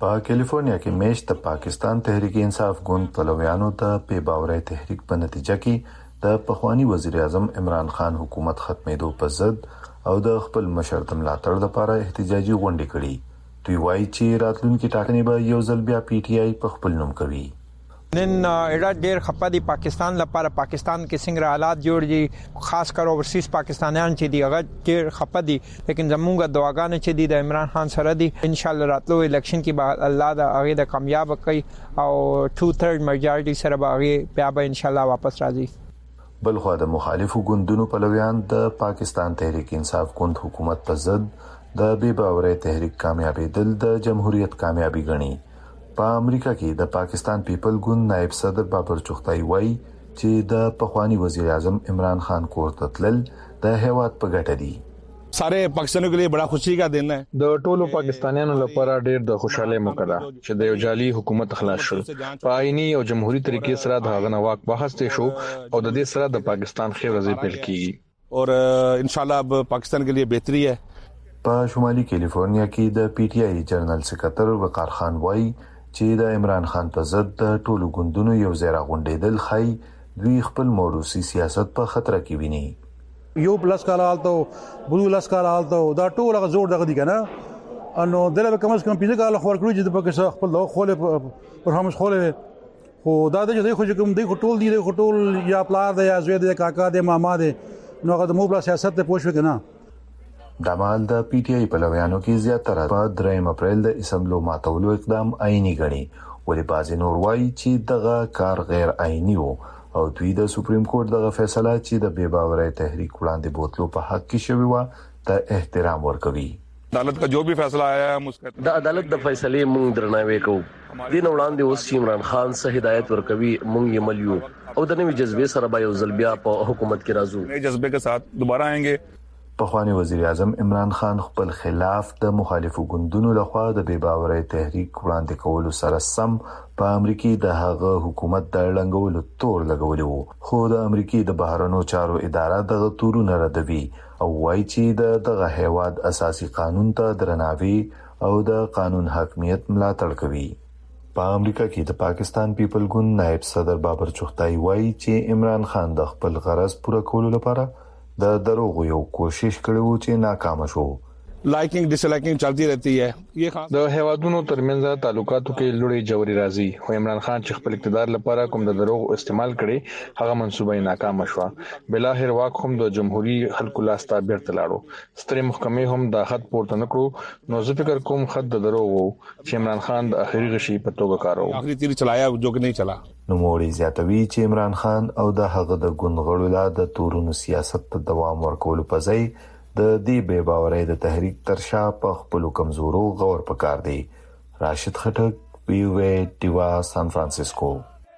[SPEAKER 9] په کیلیفورنیا کې میش د پاکستان تحریک انصاف ګوند پلویانو ته په باورې تحریک په نتیجه کې د پخوانی وزیر اعظم عمران خان حکومت ختمېدو په ضد او د خپل مشر د ملاتړ لپاره احتجاجي غونډې کړې. دوی وایي چې راتلونکي ټاکنې به یو ځل بیا پی ټی آی په خپل نوم کوي.
[SPEAKER 10] نن اډا ډیر خپه دي پاکستان لپاره، پاکستان کې څنګه حالات جوړ دي، خاص کر اوورسیز پاکستانیان چې دی هغه ډیر خپه دي، لیکن زموږ دعاګانې چې دی د عمران خان سره دي. ان شاء الله راتلو الیکشن کې به الله دا هغه د کامیاب کوي او 2/3 میجارټي سره به هغه بیا به ان شاء الله واپس راځي.
[SPEAKER 9] بلخو د مخالفو ګوندونو پلویان د پاکستان تحریک انصاف ګوند حکومت په ضد د بے باورۍ تحریک کامیابیدل د جمهوریت کامیابی ګڼي. په امریکا کې د پاکستان پیپل ګوند نائب صدر بابر چغتای وایي چې د پخوانی وزیر اعظم عمران خان کور ته تلل د هیواد په ګټه دي.
[SPEAKER 11] سارے پاکستانیوں کے لیے بڑا خوشی کا دن ہے.
[SPEAKER 12] د ټولو پاکستانیانو لپاره ډېر د خوشاله موقع ده چې د یو جعلي حکومت خلاص شو. په آئینی او جمهوریت طریقې سره د هغه نواک بحث شو او د دې سره د پاکستان خیر ورځې پیل کیږي
[SPEAKER 11] اور انشاءاللہ اب پاکستان کے لیے بهتري ہے.
[SPEAKER 9] په شمالي کیلیفورنیا کې د پی ټی آی جنرال سکرټر وقار خان وایي چې د عمران خان په ضد د ټولو ګوندونو یو ځای راغونډېدل خای دوی خپل موروثي سیاست په خطر کې ویني.
[SPEAKER 13] یو پلس کال حالتو بلو لاس کال حالتو دا ټول هغه زور دغه دي کنه انو دلته کم از کم پیځه کال خور کړی چې د پاکستان خپل خوله پر همش خوله خو دا د دې خو کوم دی ټول دی ټول یا پلار دی یا زوی دی کاکا دی ماما دی نو هغه د مو بل سیاست ته پوښښ کنه.
[SPEAKER 9] د مال د پی ټی آی پلویانو کې زیاتره په 3 اپریل د اسمبلو ماتولو اقدام آئینی غني ولې بعضی نور وایي چې دغه کار غیر آئینی وو او دوی د سپریم کورټ دغه فیصله چې د بے باورۍ تحریک وړاندې بوتلو په حق کې شوی و ته احترام ورکوي.
[SPEAKER 11] عدالت کا جو بھی فیصلہ آیا ہے ہم اس کا
[SPEAKER 14] د عدالت د فیصلې مونږ درناوی کوو. دین وړاندې اوس عمران خان سه هدایت ورکوي مونږ یې مليو او د نوې جذبې سره به یو ځل بیا په حکومت کې راځو.
[SPEAKER 11] نئے جذبے کے ساتھ دوبارہ آئیں گے.
[SPEAKER 9] پخوانی وزیر اعظم عمران خان خپل خلاف د مخالفو ګوندونو لخوا د بے باورۍ تحریک وړاندې کولو سره سم په امریکای د هغه حکومت د لنګولو تور لګولې وو خو د امریکای د بهرنیو چارو اداره دغه تورونه ردوي او وایي چې دغه هیواد اساسي قانون ته درناوی او د قانون حاکمیت ملاتړ کوي. په امریکا کې د پاکستان پیپل ګوند نائب صدر بابر چغتای وایي چې عمران خان د خپل غرض پوره کولو لپاره د دروغ یو کوشش کړو چې ناکام شو.
[SPEAKER 11] لایکینګ ډیس لایکینګ چلتی رہتی ہے.
[SPEAKER 12] د هیوادونو ترمنځ تعلقاتو کې لوړې جوړې راځي خو عمران خان چې خپل اقتدار لپاره کوم د دروغ استعمال کړي هغه منسوبه ناکام شو. بلاخره واک هم د جمهوریت خلکو لاسته بیرته لاړو. سترې محکمې هم د خط پورته نکړو نو زه فکر کوم خط د دروغ وو چې عمران خان د اخیری غشي په توګه کارو.
[SPEAKER 11] اخیری تیر چلایا جو کې نه چلا.
[SPEAKER 9] نو موري زیاتوي چې عمران خان او د هغه د ګوندغړو لا د تورونو سیاست ته دوام ورکول په ځای د دې بے باورۍ د تحریک ترشا په خپل کمزورو غور پکار دی. راشد خټک وی وی ټیوا سان فرانسیسکو.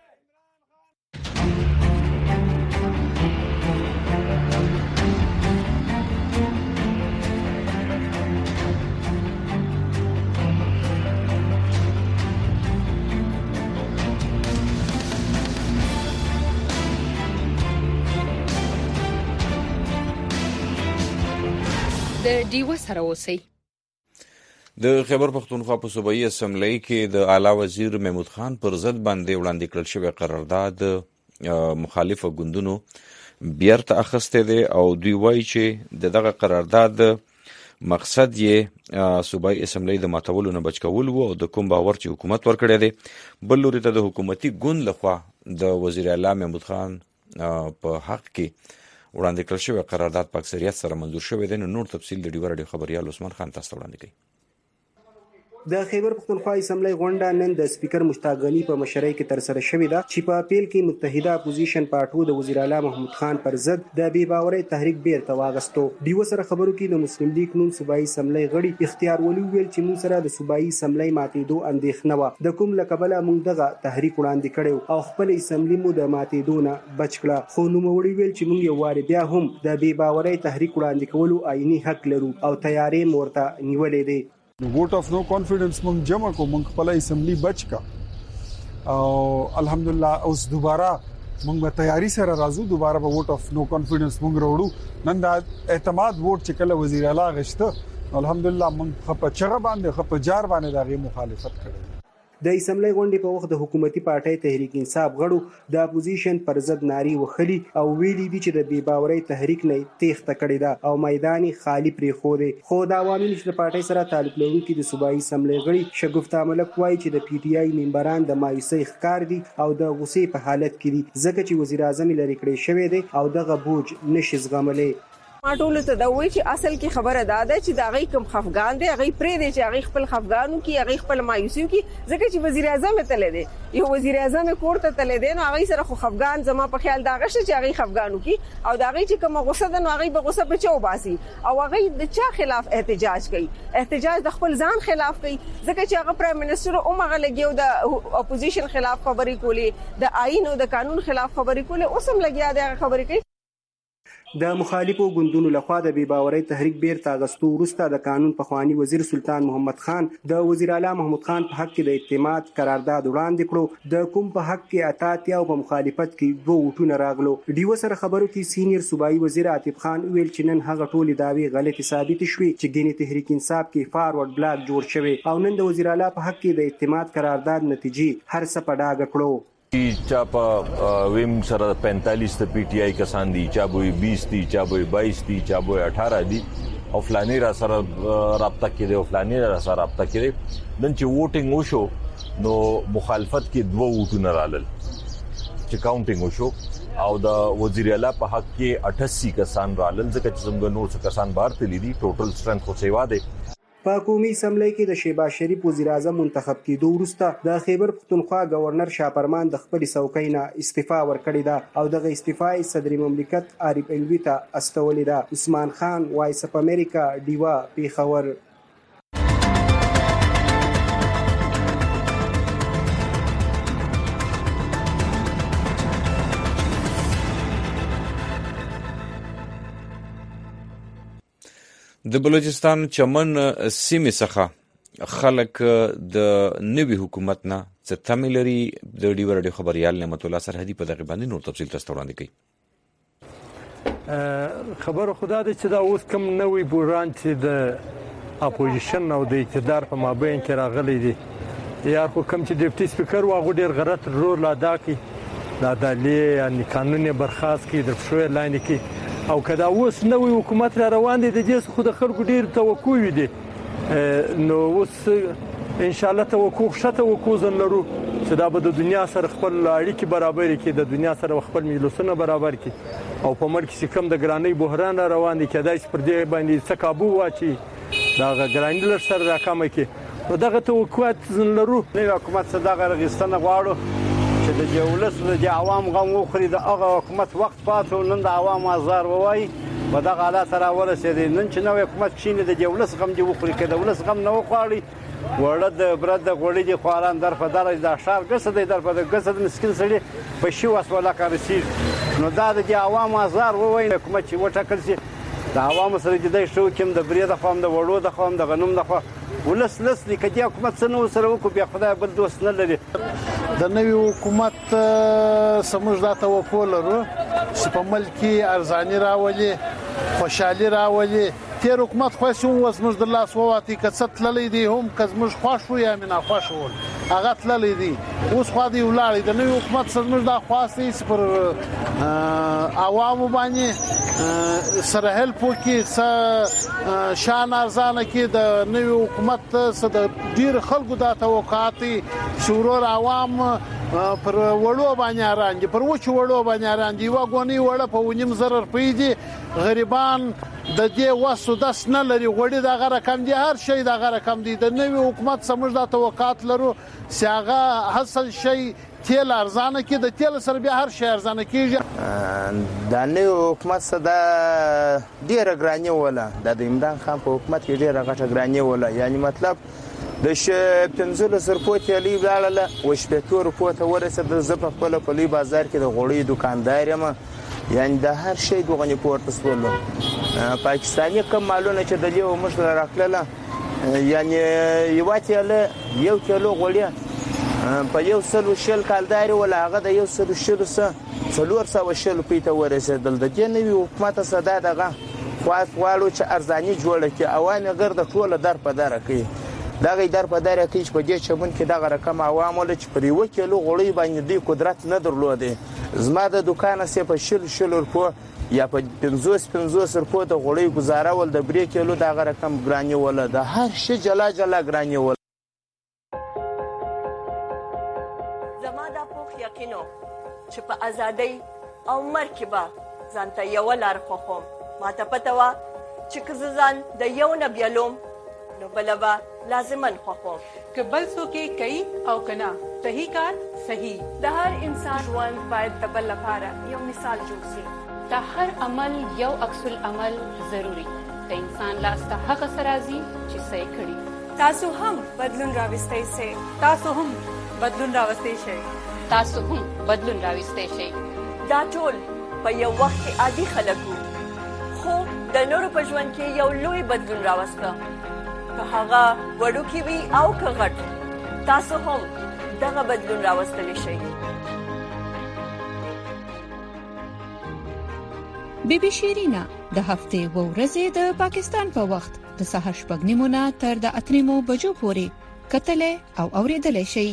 [SPEAKER 15] د ډیوه سره اوسئ.
[SPEAKER 1] د خیبر پختونخوا په صوبایي اسمبلی کې د اعلی وزیر محمود خان پر ضد باندې وړاندې کړل شوی قرارداد مخالفه ګوندونو بیرته اخیستی دی او دوی وایي چې دغه قرارداد مقصد یې صوبایي اسمبلی د ماتولو نه بچ کول وو او د کوم باور چې حکومت ورکړی دی بل لوري ته د حکومتي ګوند لخوا د وزیر اعلی محمود خان په حق کې وړاندې کړل شوی قرارداد په اکثریت سره منظور شوی دی. نور تفصیل د ډیوه راډیو خبريال عثمان خان تاسو وړاندې کوي.
[SPEAKER 16] د خیبر پختونخوا اسمبلی غونډه نن د سپیکر مشتاق غنی په مشرۍ کې تر سره شوې ده چې په اپیل کې متحده اپوزیشن پارټو د وزیر اعلی محمود خان پر ضد د بې باورۍ تحریک بیرته واغستو. ډیوه سره خبرو کې د مسلم لیگ نون صوبایي اسمبلی غړي اختیار ولي ویل چې موږ سره د صوبایي اسمبلی ماتېدو اندېښنه وه د کوم لقبله موږ دغه تحریک وړاندې کړو او خپل اسمبلی مو د ماتېدو نه بچ کړه خو نوموړي ویل چې موږ یو واري بیا هم د بې باورۍ تحریک وړاندې کولو آئینی حق لرو او تیارې مورته نیولې دي.
[SPEAKER 17] ووټ اف نو کانفیډنس مونږ جمع کو مونږ خپل اسمبلی بچ کا او الحمدلله اوس دوباره مونږ په تیاری سره راځو دوباره په ووټ اف نو کانفیډنس مونږ وروړو. نن دا اعتماد ووټ چې کله وزیر اعلی غشته الحمدلله موږ خپه چغه باندې خپه جار باندې دغه مخالفت کړو.
[SPEAKER 16] د اسمبلی غونډې په وخت د حکومتي پارټۍ تحریک انصاف غړو د اپوزیشن پر ضد ناري وخلي او ویلي دي چې د بې باورۍ تحریک نه تېښته کړې ده او میدان خالی پرېښودی. خو د عواملو چې د پارټۍ سره تعلق لرونکي د صوبایي اسمبلی غړي شګفته ملک وایي چې د پی ټی آی ممبران د مایوسۍ ښکار دي او د غوسې په حالت کې دي ځکه چې وزیر اعظم لرې کړی شوی دی او دغه بوج نشي زغملی.
[SPEAKER 18] ما ټول ته دا وایي چې اصل کې خبره ده چې دا غي کوم خفغان دی غي پرې دی چې غي خپل خفغانو کې غي خپل مایوسیو کې ځکه چې وزیر اعظم تل دی یو وزیر اعظم کور ته تل دی نو غي سره خو خفغان زما په خیال دا غشه چې غي خفغانو کې او دا غي چې کوم غوسه ده نو غي به غوسه په چو باسي او غي د چا خلاف احتجاج کوي احتجاج د خپل ځان خلاف کوي ځکه چې هغه پرایم منسٹر اومغه لګیو د اپوزیشن خلاف خبرې کولې د آئین او د قانون خلاف خبرې کولې اوسم لګیا دی خبرې کوي.
[SPEAKER 16] د مخالفو ګوندونو لخوا د بې باورۍ تحریک بیرته اغستو وروسته د قانون پخوانی وزیر سلطان محمد خان د وزیر اعلی محمود خان په حق کې د اعتماد قرارداد وړاندې کړو. د کوم په حق کې اتاتیا او په مخالفت کې 2 ووټونه راغلو. ډیو سره خبرو کې سینیئر صوبایي وزیر عاطف خان ویل چې نن هغه ټولې دعوی غلطي ثابت شوې چې ګینه تحریک انصاف کې فارورډ بلاک جوړ شوی او نن د وزیر اعلی په حق کې د اعتماد قرارداد نتیجې هر څه په ډاګه کړو.
[SPEAKER 19] چا په ویم سره 45 ته پی ټی آی کسان دي چا به 20 دي چا به 22 دي چا به 18 دي او فلانی را سره رابطه کړي او فلانی را سره رابطه کړي نن چې ووټینګ وشو نو مخالفت کې 2 ووټونه رالل چې کاونټینګ وشو او د وزیر اعلی په حق کې 88 کسان رالل ځکه چې څنګه نور څه کسان بار تللی دي ټوټل سټرنث خو سیوا دی.
[SPEAKER 16] په قومي اسمبلی کې د شهباز شریف وزیر اعظم منتخب کېدو وروسته د خیبر پختونخوا گورنر شاپرمان د خپل څوکۍ نه استعفا ورکړې ده او دغه استعفا صدر مملکت عارف علوي ته استولې ده. عثمان خان وایس اف امریکا ډیوا پیښور.
[SPEAKER 1] د بلوچستان چمن سیمې څخه خلک د نوي حکومت نه څه تمه لري. د ډیو رادیو خبريال نعمت الله سرحدي په دغه باندې نور تفصیل تاسو وړاندې کوي.
[SPEAKER 10] خبر خدا دې چې دا اوس کوم نوې بوران چې د اپوزیشن او د اقتدار په مابین کې راغلي دي یا کوم چې ډیپټي سپیکر واغ ډیر غلط رول ادا کوي د عدالت یعنی قانوني برخاست کې د شوې لاین کې او کدا اوس نوې حکومت را روان دي د دې خو د خلکو ډیر توقع دي نو اوس ان شاء الله توقع شته وکوزن لرو چې دا به د دنیا سره خپل اړیکې برابر کړي د دنیا سره خپل مجلسونه برابر کړي او په ملک کې کوم د ګرانۍ بحران روان دي کدای چې پر دې باندې څه کابو واچي دا ګرانۍ لر سره راکمه کې نو دغه توقعات لرو.
[SPEAKER 20] نوې حکومت څخه دغه رغستانه غواړو چې د جولس د عوام غم وخوري د هغه حکومت وخت پاتو نن د عوام ازار وای په دغه حالت را ورسېدي نن چې نوې حکومت کښینې د جولس غم دی وخوري کې د ولس غم نه وخوري وړه د برد غوړي دي خواران در په درجه د اشار ګسه دی در په ګسه د مسکین سړي په شی وسوله کارسي نو دا د عوام ازار وای حکومت چې وټکل سي د عوام سره د شو کوم د بریده خام د وړو د خام د غنوم د خو ولس لسلی کدی حکومت څنګه سره وکړي بیا خدای بل دوست نه لري.
[SPEAKER 21] د نوې حکومت سمج دا توقع لرو چې په ملک کې ارزاني راولي خوشحالي راولي. تیر حکومت خو سم وسمج د الله سواتي کڅت للی دي هم کزمج خوښ وو یا مینا خوښ ول هغه تللی دي اوس خو دی ولاړ د نوې حکومت سمج دا خواسته پر عوام باندې سره هلپ وکي شان ارزانه کې د نوې حکومت سره د ډیر خلکو دا توقعات شورور عوام پر وړو باندې راځي پر وچو وړو باندې راځي واګونی وړه په ونیم zarar پیږي غریبان د دې وسو داس نه لري غوړي د غره کم دي هر شی د غره کم دي د نوې حکومت سمج دا توقعات لرو سیاغه حاصل شي تیل ارزانه کې د تیل سره بیا هر شی ارزانه کیږي.
[SPEAKER 22] د نوې حکومت سره ډیره ګراني ولا د عمران خان په حکومت کې ډیره غټه ګراني ولا یعنی مطلب د پنځل سرپوت یلی بلاله و شپتور پوت ورسه د زپ خپل په لوی بازار کې د غوړي دکاندار یم یعنی د هر شی دغه پورته سولو پاکستاني کوم مالونه چې د یو مشر راکړله یعنی یو یو کیلو غوړي په یو سلو شل کالداري ولا هغه د یو سلو شل سه څلور سو شل پیته ورسېدل د دې نوې حکومت صدا دغه غواړو چې ارزاني جوړه کړي عوام غیر د ټوله در په در کوي دا غي در په در کوي چې په دې چمن کې دغه رقم عوام ول چې پر یو کیلو غوړی باندې دوی قدرت نه درلوده زما د دکان سه په شل روپو یا په 50 روپو د غوړی گزاره ول د 3 کیلو دغه رقم ګرانی ول د هر شي جلا ګرانی ول
[SPEAKER 2] زما د پوخ یقینو چې په ازادۍ او مرکبه ځانته یو لار خوخم ماته پته وا چې کزان د یو نبیلوم نو بلبا لازمن خوخم
[SPEAKER 3] که بل څوک کوي او کنا صحیح کار صحیح
[SPEAKER 2] د هر انسان ژوند باید د بل لپاره یو مثال جوړ شي
[SPEAKER 15] د هر عمل یو عکس العمل ضروری د انسان لاس ته هغه سرازي چې صحیح کړي
[SPEAKER 2] تاسو هم بدلون راوستئ شئ
[SPEAKER 3] تاسو هم بدلون راوستئ شئ
[SPEAKER 15] تاسو هم بدلون راوستئ شئ
[SPEAKER 2] دا ټول په یو وخت کې عادي خلکو خو د نورو په ژوند کې یو لوی بدلون راوسته که هغه وړوکی وي او که غټ تاسو هم دغه بدلون راوستلی شئ
[SPEAKER 23] بیبي شیرینا د هفتې و ورځې د پاکستان په وخت د سهار 8:30 تر د 8:00 بجو پورې کتلې او اوریدلې شي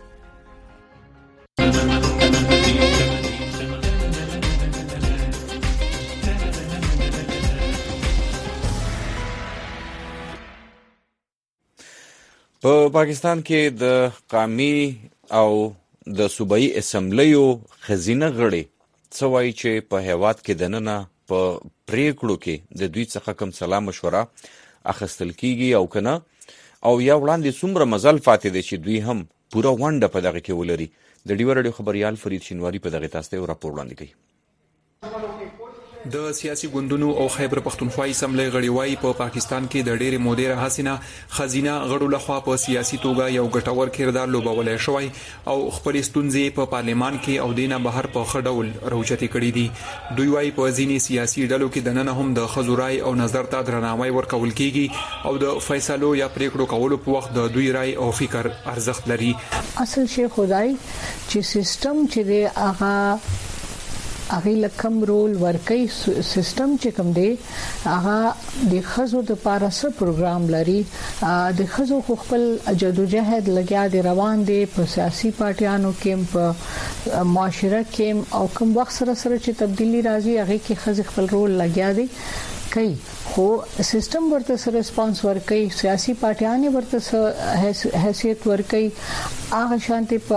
[SPEAKER 1] په پاکستان کې د قومي او د صوبایي اسمبلیو خزینه غړي څه وایي چې په هیواد کې دننه په پریکړو کې د دوی څخه کوم سلا مشوره اخیستل کیږي او کنه او یا وړاندې څومره مزل فاتې دي چې دوی هم پوره ونده په دغه کې ولري د ډیو رادیو خبريال فرید شینواری په دغه تاسو ته راپور وړاندې کوي
[SPEAKER 24] د سیاسي ګوندونو او خیبر پختونخوا اسمبلی غړیوای په پاکستان کې د ډېرې مودې راهسینه خزینه غړو لخوا په سیاسي توګه یو ګټور کردار لوبولای شوی او خپل ستونزې په پارلمان کې او دینه بهر په خډول روچتي کړې دي دوی وايي په ځینې سیاسي ډلو کې دننه هم د خزورای او نظر ته درناوی ورکول کیږي او د فیصلو یا پریکړو کولو په وخت د دوی رائے او فکر ارزښت لري
[SPEAKER 25] اصل شی خدای چې سیستم چې دی هغه لکم رول ورکي سیستم چې کوم دی هغه د خزو د پارسه پروګرام لري د خزو خپل جدوجہد لګیا دي روان دي په سیاسي پارټیانو کې په معاشره کې او کوم وخت سره چې تبدیلی راځي هغه کې خزو خپل رول لګیا دي کوي خو سیستم ورته سره ریسپانس ورکي سیاسي پارټیانې ورته حیثیت ورکي هغه شانتي په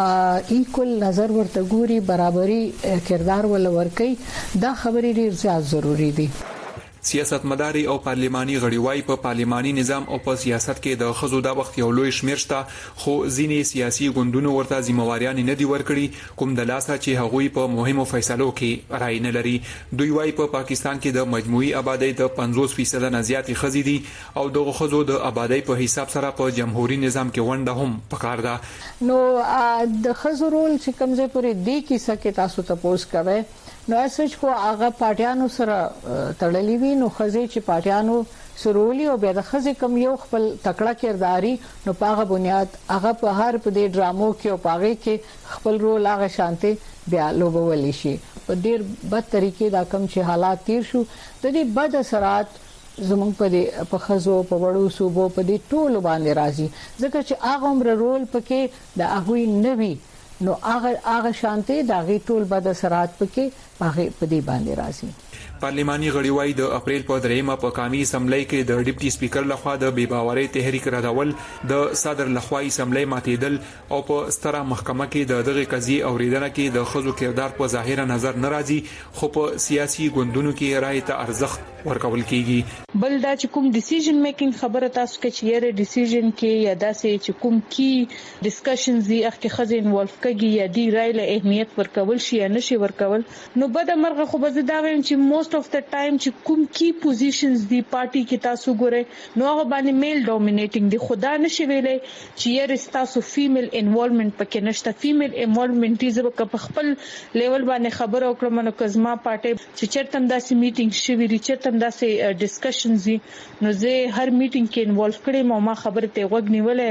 [SPEAKER 25] ایکول نظر ورته ګوري برابرۍ کردار ول ورکي دا خبرې ډیر زیات ضروری دي
[SPEAKER 24] سیاستمداري او پارلماني غړیوای په پارلماني نظام او په سیاست کې د خزو د وخت یو لوی شمیر شته خو ځینې سیاسي ګوندونو ورته ځمواريان نه دي ورکړي کوم د لاسه چې هغوی په مهمو فیصلو کې رائے نه لري دوی وايي په پاکستان کې د مجموعي آبادی د 50% نه زیاتې خزې دي او د خزو د آبادی په حساب سره په جمهوریت نظام کې ونده هم پکار ده
[SPEAKER 25] نو د خزو رول چې کمزې پورې دی کیسه کې تاسو ته پوس کوي نو اساس کو هغه پارټیانو سره تړلې وي نو خزې چې پارټیانو سرولي او بیا د خزې کم یو خپل تکړه کرداري نو پاغه بنیاد هغه په هر په دې ډرامو کې او پاغه کې خپل رول هغه شانته بیا لوبول شي په ډیر بد طریقې دا کم چې حالات تیر شو د دې بد اثرات زمونږ په خزو په وړو صوبو په دې ټولو باندې راځي ځکه چې هغه عمر رول پکې د هغوی نوي نو هغه شانته دا غي ټول بد اثرات پکې هغه په دې باندې راځي
[SPEAKER 24] پارلماني غړیوای د اپریل په 3 په قومي اسمبلی کې د ډیپټي سپیکر لخوا د بې باورۍ تحریک راډول د صدر لخوا اسمبلی ماتیدل او په ستره محکمه کې دغه قضیه اوریدنه کې د خزو کردار په ظاهره نظر ناراضي خو په سیاسي ګوندونو کې رائے ته ارزښت ورکول کیږي
[SPEAKER 26] بل دا چې کوم ډیسیژن میکینګ خبره تاسو کې چې یې ډیسیژن کې یا داسې چې کوم کی ډسکشنز دي اخکې خزې انوالو کېږي یا دی رائے له اهمیت ورکول شي یا نشي ورکول نو بده مرغه خو به دا ویم چې موست اف د ټایم چې کوم کی پوزیشنز دی پارټي کې تاسو ګورئ نو هغه باندې میل ډومینیټینګ دی خدا نشي ویلې چې یې تاسو فیمیل انوالومنت پکې نشته فیمیل انوالومنت یې په خپل لیول باندې خبره وکړم نو کزما پارټي چې چرته داسې میټینګ شوی ریچته داسې ډسکشنز نو زه هر میټینګ کې انوالو کړم او ما خبره ته وګ نیولې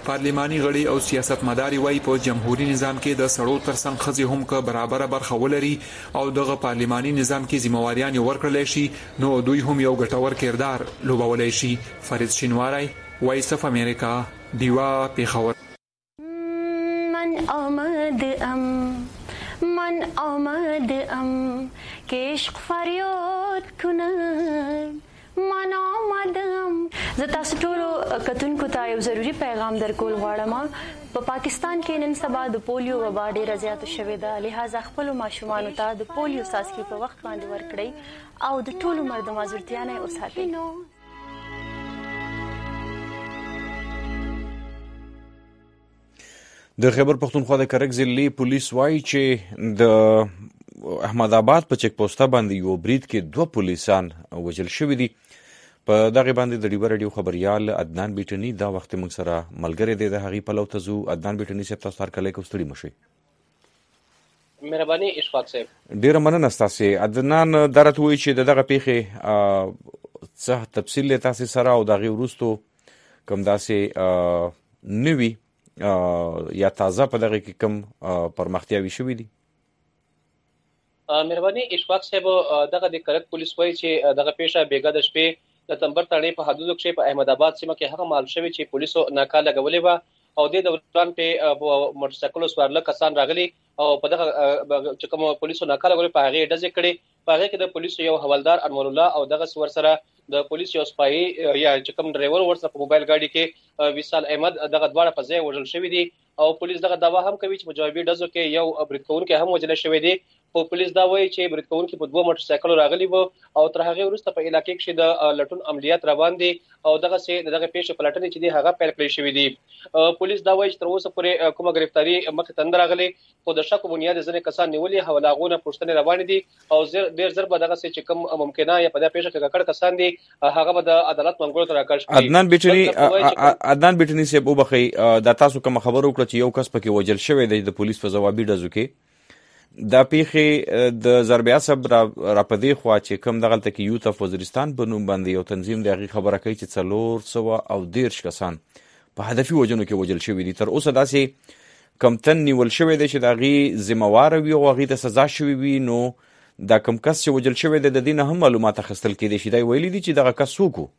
[SPEAKER 24] پارلماني غړي او سیاستمداري وایي په جمهوریت نظام کې د سړو ترڅنګ ښځې هم که برابره برخه ولري او دغه پارلماني نظام کې ذمہواریان ورکړل شي نو دوی هم یو ګټور کردار لوبولی شي. فرید شینواری، وایس اف امریکا، دیوا، پیښور.
[SPEAKER 4] من آمد که عشق فریاد کنم، من آمدم. زه تاسو ټولو کتونکو ته یو ضروری پیغام درکول غواړم. په پاکستان کې نن سبا د پولیو وبا ډېره زیاته شوې ده، لہذا خپلو ماشومانو ته د پولیو څاڅکي په وخت باندې ورکړئ او د ټولو عمر د معذورتیا نه یې وساتئ.
[SPEAKER 1] د خیبر پښتونخوا د کرک ضلعي پولیس وایي چې د احمد آباد په چک پوسټه باندې یو برید کې 2 پولیسان وژل شوي دي. په دغه باندې د ډیوه رادیو خبريال عدنان بیټنی دا وخت موږ سره ملګری دی. د هغې پلو ته ځو. عدنان بیټنی صاحب، تاسو هر کله کې ستړي مشئ.
[SPEAKER 5] مهرباني اشفاق صاحب.
[SPEAKER 1] ډیره مننه ستاسو. عدنان درته وایي چې دغه پیښې څه تفصیل له تاسو سره او دغه وروستو کوم داسې نوي یا تازه په دغه کې کوم پرمختیاوي شوي دي؟
[SPEAKER 5] مهرباني اشفاق صاحب، دغه د کرک پولیس وایي چې دغه پیښه بیګا د شپې د تنبر تاڼې په حدودو کې په احمد آباد سیمه کې هغه مال شوی چې پولیسو ناکا لګولې و او د دوران په موټر سایکل سوارله کسان راغلي او په دغه چې کوم پولیسو ناکا لګولې په هغه ډزې کړې. په هغه کې د پولیسو یو حوالدار انور الله او دغه سور سره د پولیسو یو سپایي یا چې کوم ډرایور ورسره په موبایل ګاډي کې وصال احمد دغه دواړه په ځای وژل شوی دي او پولیس دغه داوا هم کوي چې په جوابي ډزو کې یو برید کوونکی هم وژل شوی دی. خو پولیس دا وایي چې برید کوونکي په 2 موټر سایکل راغلي وو او تر هغه وروسته په علاقې کې د لټون عملیات روان دي او دغه پیښه پلټنې چې دی هغه پیل کړی شوی دی. پولیس دا وایي چې تر اوسه پورې کومه گرفتاری مخې ته نه راغلي، خو د شک په بنیاد ځینې کسان نیولي حوالهغونه پوښتنې روانې دي او ډېر زر به دغه چې کوم ممکنه یا په دې پیښه کې ککړ کسان دي هغه به د عدالت منګولو ته راکړل شي.
[SPEAKER 1] عدنان بیټنی صاحب وبخي، دا تاسو کوم خبر وکړه چې یو کس پکې وژل شوی دی د پولیس په ځوابي ډزو کې. دا پیښې د ضربې عصب را پدې خوا چې کوم دغلته کې یوت اف وزیرستان په نوم باندې یو تنظیم د هغې خبره کوي چې 413 کسان په هدفي وژنو کې وژل شوي دي. تر اوسه داسې کم تن نیول شوی دی چې د هغې ذمهواره وي او هغې ته سزا شوي وي. نو دا کم کس چې وژل شوی دی د دې نه هم معلومات اخیستل کېدی شي. دا یې ویلي دي چې دغه کس څوک و؟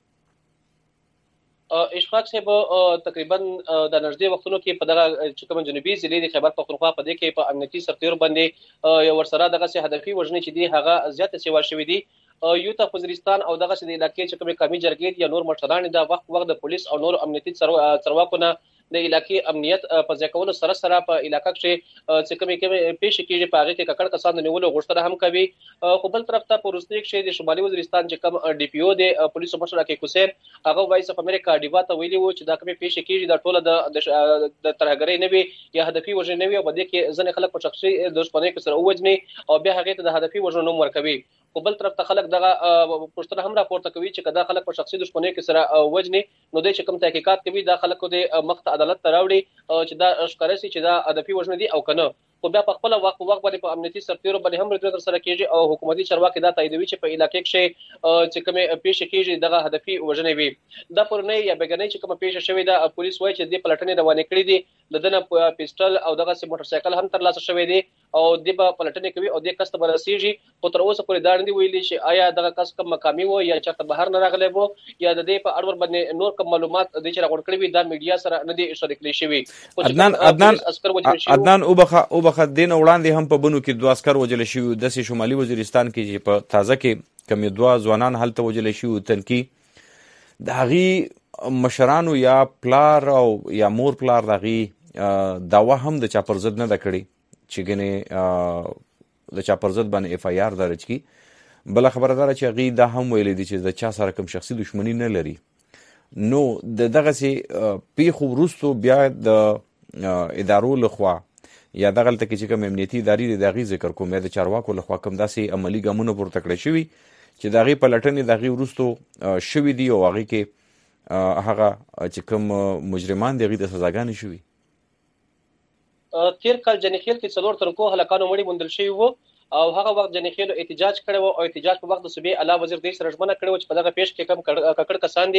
[SPEAKER 5] اشفاق صاحب، تقریبا د نږدې وختونو کې په دغه چې کوم جنوبي ضلع د خیبر پښتونخوا په دې کې په امنیتي سرتیرو باندې یو ورسره دغه هدفي وژنې چې دی هغه زیاته سیوا شوې دي. یوت اف وزیرستان او دغه د علاقې چې کوم قومي جرګې یا نور مشران د وخت د پولیس او نور امنیتي چارواکو نه د علاقې امنیت په ځای کولو سره په علاقې کې چې کومې پیښې کېږي په هغه کې ککړ کسان نیولو غوښتنه هم کوي. خو بل طرف ته په وروستي کې د شمالي وزیرستان چې کوم ډي پی او د پولیسو مشر حقیق حسین هغه وایس اف امریکا ډیوا ته ویلي وو چې دا کومې پیښې کېږي د ټوله د ترهګرۍ نه وي یا هدفي وژنې نه وي او په دې کې ځینې خلک په شخصي دښمنۍ کې سره ووجني او بیا هغه ته د هدفي وژنو نوم ورکوي. خو بل طرف ته خلک دغه پوښتنه هم راپورته کوي چې کدا خلک په شخصي دښمنۍ کې سره وجني نو د چې کوم تحقیقات کوي دا خلکو د مخ ته عدالت ته راوړي چې دا ښکاره شي چې دا هدفي وژنه دي او کنه. خو بیا په خپل وخت باندې په امنیتي سرتیرو باندې هم رد سره کېږي او حکومتي چارواکي دا تاییدوي چې په علاقې کې چې کومه پیښه کېږي دغه هدفي وژنې وي. دا پرونه یا بګنۍ چې کومه پیښه شوې ده پولیس وایي چې د پلټنې روانې کړې دي، ددنه پیسټل او دغه موټر سایکل هم ترلاسه شوې دي او د پلټنې کوي او د کس ته برسېږي. خو تر اوسه پورې دا نه ویلي چې آیا دغه کس کوم مقامي وو یا چېرته بهر نه راغلی وو یا د دې په اړه باندې نور کوم معلومات د چې راغونډ کړي وي دا میډیا سره نه دي شریک شوي.
[SPEAKER 1] عدنان اوبخه دین وړاندې هم په بنو کې 2 عسكر وژل شوي د شمالي وزیرستان کې چې په تازه کې کم 2 ځوانان هلته وژل شوي تنکي د هغې مشرانو یا پلار او یا مور پلار د هغې دعوا هم د چا پر ضد نه ده کړې چې ګنې د چا پر ضد باندې اف آی آر درج کړي. بله خبره دا چې هغې دا هم ویلی دي چې د چا سره کوم شخصي دښمني نه لري. نو د دغسې پیښو وروستو بیا د ادارو لخوا یا دغلته کې چې کوم امنیتي ادارې دي د هغې ذکر کوم یا د چارواکو لخوا کوم داسې عملي ګامونه پورته کړی شوي چې د هغې پلټنې د هغې وروستو شوي دي او هغې کې هغه چې کوم مجرمان دي هغې ته سزاګانې شوي.
[SPEAKER 5] تیر کال جنیخیل کې 4 تنکو هلکانو مړي موندل شوي وو او هغه وخت جنیخیلو احتجاج کړی و او احتجاج په وخت د صوبې اعلی وزیر د سره ژمنه کړې و چې په دغه پیښ کې کم ککړ کسان دي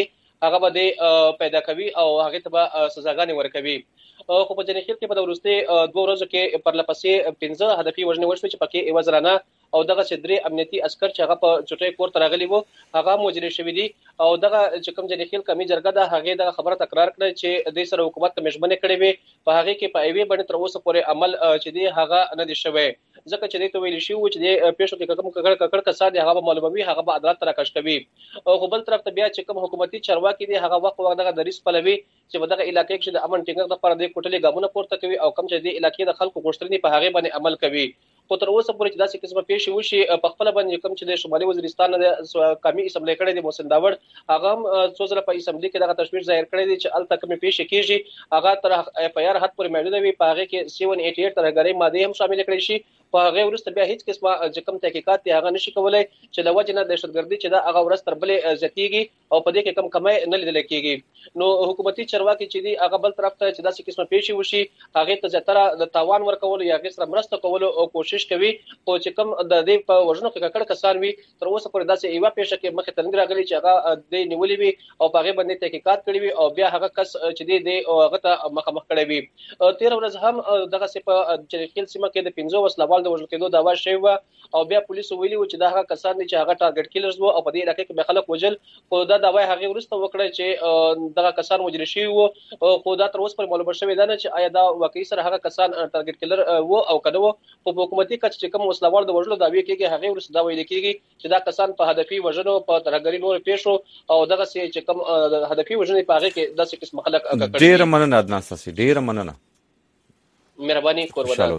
[SPEAKER 5] هغه به پیدا کوي او هغه ته به سزاګانې ورکوي. خو په جنیخیل کې په دورسته 2 ورځو کې پر لپسې 15 هدفي وژنې وشوي چې پکې ایوازرانه او دغه صدري امنیتي عسكر چې هغه په چټي کور ترغلي وو هغه موجري شوی دي او دغه چې کوم جنیخیل کمی جرګه ده هغه دغه خبره تکرار کړي چې د سره حکومت کمشمنه کړي وي په هغه کې په ایوي باندې تر اوسه پورې عمل چې دی هغه نه دي شوی ځکه چې د ویل شي چې د پیښو کې کوم ککړ کسان هغه معلوموي هغه به عدالت راکښ کوي او بل طرف ته بیا چې کوم حکومتي چارواکي دي هغه وخت دغه دریس پلوي چې دغه علاقې کې د امن ټینګښت لپاره د کوټلې ګامونه پورته کوي او کوم چې د علاقې د خلکو غوښتنې په هغه باندې عمل کوي. خو تر اوسه پورې چې داسې قسمه پیښې وشي په خپل باندې کوم چې د شمالي وزیرستان د قومي اسمبلی کړي د محسن داوړ هغه څو ځله په اسمبلی کې دغه تشویش ظاهر کړی دی چې الته کوم پیښې کیږي هغه تر اف آی آر حد پورې محدود وي په هغه کې 788 ترهګرۍ ماده هم شامل کړي شي په هغه ورسته بیا هیڅ قسمه چې کوم تحقیقات دی هغه نشي کولای چې د وجه نه دهشتګردي چې دا هغه ورس تر بلې زیاتیږي او په دې کې کم کمای نه لیدل کېږي. نو حکومتي چارواکي چې دی هغه بل طرف ته چې داسې قسمه پیښې وشي هغه ته زیاتره د تاوان ورکول یا غیر مرسته کول او کوشش کوي او چې کوم د دې په وژنو کې ککړ کسان وي تر اوسه پورې داسې ایوا پیښه کې مخه تلنګ راغلي چې هغه د نیولې وي او په هغه باندې تحقیقات کړي وي او بیا هغه کس چې دی هغه ته مخامخ کړي وي. 13 ورځ هم دغه په جریخیل سیمه کې د 15 وسلوال د وژل کېدو داوا شوی و او بیا پولیسو ویلي و چې دا هغه کسان دي چې هغه ټارګټ کیلرز وو او په دې علاقې کې به خلک وژل خو دا داوا هغه ورسته وکړه چې دغه کسان وژل شوی وو خو دا تر اوسه پورې معلومه شوی ده چې آیا دا واقعي سره هغه کسان ټارګټ کیلر وو او کنه وو. په حکومتي کچ چې کوم وسلوال د وژلو داوی کوي هغه ورسته دا ویل کېږي چې دا کسان په هدفي وژنو په ترهګرۍ نور پیښو او دغه چې کوم هدفي وژنې په هغه کې داسې قسم خلک کړي.
[SPEAKER 1] ډیر مننه عدنان تاسو ډیر مننه
[SPEAKER 5] مهرباني کوم.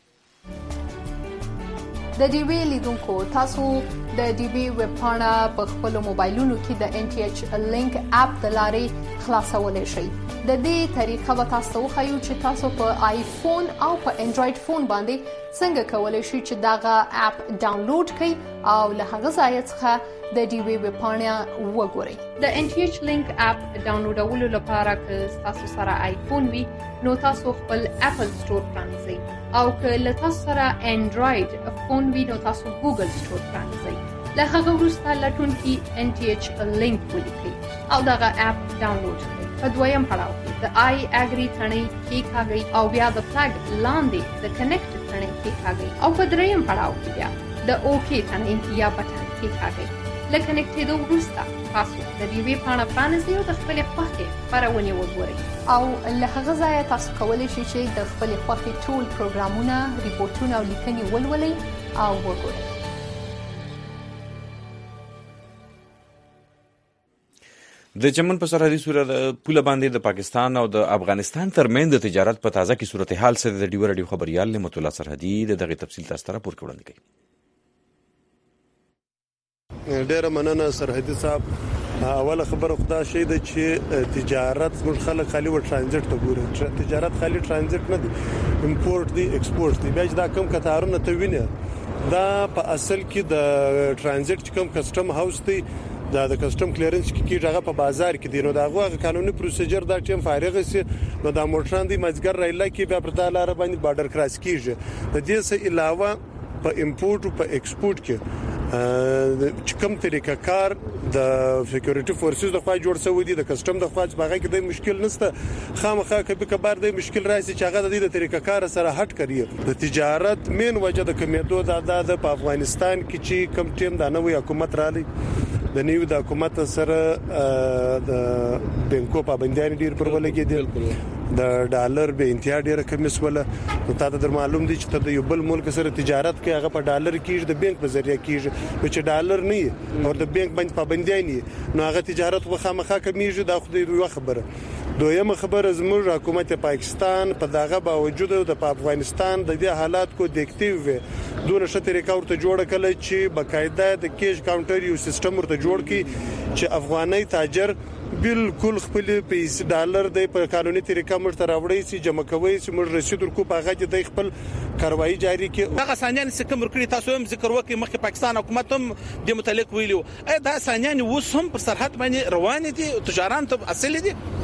[SPEAKER 23] د ډي وی لیدونکو تاسو د ډي وی ویب پاڼه په خپل موبایلونو کې د ان ټي ایچ لینک اپ د لارې خلاصولای شئ. د دې طریقه به تاسو خایو چې تاسو په آیفون او په انډراید فون باندې څنګه کولای شئ چې داغه اپ ډاونلوډ کړئ او له هغه ځای څخه د ډي وی ویب پاڼه وګورئ. د ان ټي ایچ لینک اپ ډاونلوډولو لپاره که تاسو سره آیفون وي نو تاسو خپل اپل سٹور پرانیزئ او که له تاسو سره انډراید فون وي نو تاسو ګوګل سٹور پرانیزئ. له هغه وروسته لټونکي ان ټي ایچ لینک ولیکئ او دغه اپ ډاونلوډ کړئ. په دویم پړاو کې د آی اګری ثنې کېکاږئ او بیا د فلګ لاندې د کنیکټ ثنې کېکاږئ او په دریم پړاو کې بیا د اوکې ثنې یا بټن کېکاږئ. له کنیکټېدو وروسته تاسو د دې ویب پاڼه پرانیزئ او د خپلې خوښې خپرونې وګورئ او له هغه ځایه تاسو کولی شئ چې د خپلې خوښې ټول پروګرامونه ریپورټونه او لیکنې ولولئ او وګورئ.
[SPEAKER 1] د چمن په سرحدي پوله باندې د پاکستان او د افغانستان ترمنځ د تجارت په تازه کې صورتحال سره د ډیو رادیو خبريال نعمت الله سرحدي دغه تفصیل تاسو ته راپور وړاندې کوي.
[SPEAKER 6] ډیره مننه سرحدي صاحب. اوله خبره خدا شي د چې تجارت زموږ خلک خالي و ترانزیت ته ګوري. تجارت خالي ترانزیت نه دي، امپورټ دي ایکسپورټ دي. بیا دا کم کتارونه ته ویني دا په اصل کې د ترانزیت کم کسٹم هاوس دی دا د کسٹم کلیرنس کې هغه په بازار کې دی نو دا هغه قانوني پروسیجر دا ټیم فارغ سي نو دا موټران دي مزګر رایلا کې بیا پر دالار باندې بارډر کراس کیږي. د دې څخه علاوه په امپورټ او په ایکسپورټ کې چې کوم طریقه کار د سکیورټي فورسز د خوا جوړ شوی دی د کسٹم د خوا باغه کې د مشکل نشته خامخا کبي کبار د مشکل راځي چې هغه د طریقه کار سره هټ کړي. د تجارت مین وجه د کمیدو د په افغانستان کې چې کم ټیم د نوې حکومت رالی د نیو د حکومت سره د بانکو پابندیان ډیر پر ولګي د ډالر به انتها ډیره کمیس ولا نو تاسو در معلوم دي چې د یو بل ملک سره تجارت کې هغه په ډالر کېږي د بانک په ذریعہ کېږي چې ډالر نه او د بانک باندې پابندیان نو هغه تجارت وخامخا کمیږي دا خو یو خبره. دویمه خبره زموږ حکومت پاکستان په دغه باوجود د افغانستان د دې حالات کو دیکتیو وي دونه ښه طریقه ورته جوړ کړل چې بقاعده د کیش کاونټر یو سیستم ورته جوړ کړي چې افغاني تاجر بالکل خپل پیسې ډالر د په قانوني طریقه مرته راوړي سي جمع کوي چې موږ رسید ورکو په هغه د خپل کاروایی جاری کې
[SPEAKER 7] هغه ثانیان چې کوم ورکړي تاسو هم ذکر وکړي مخکې پاکستان حکومت هم د متعلق ویلو دا ثانیان وسهم پر سرحد باندې روان دي تجاران ته اصل دي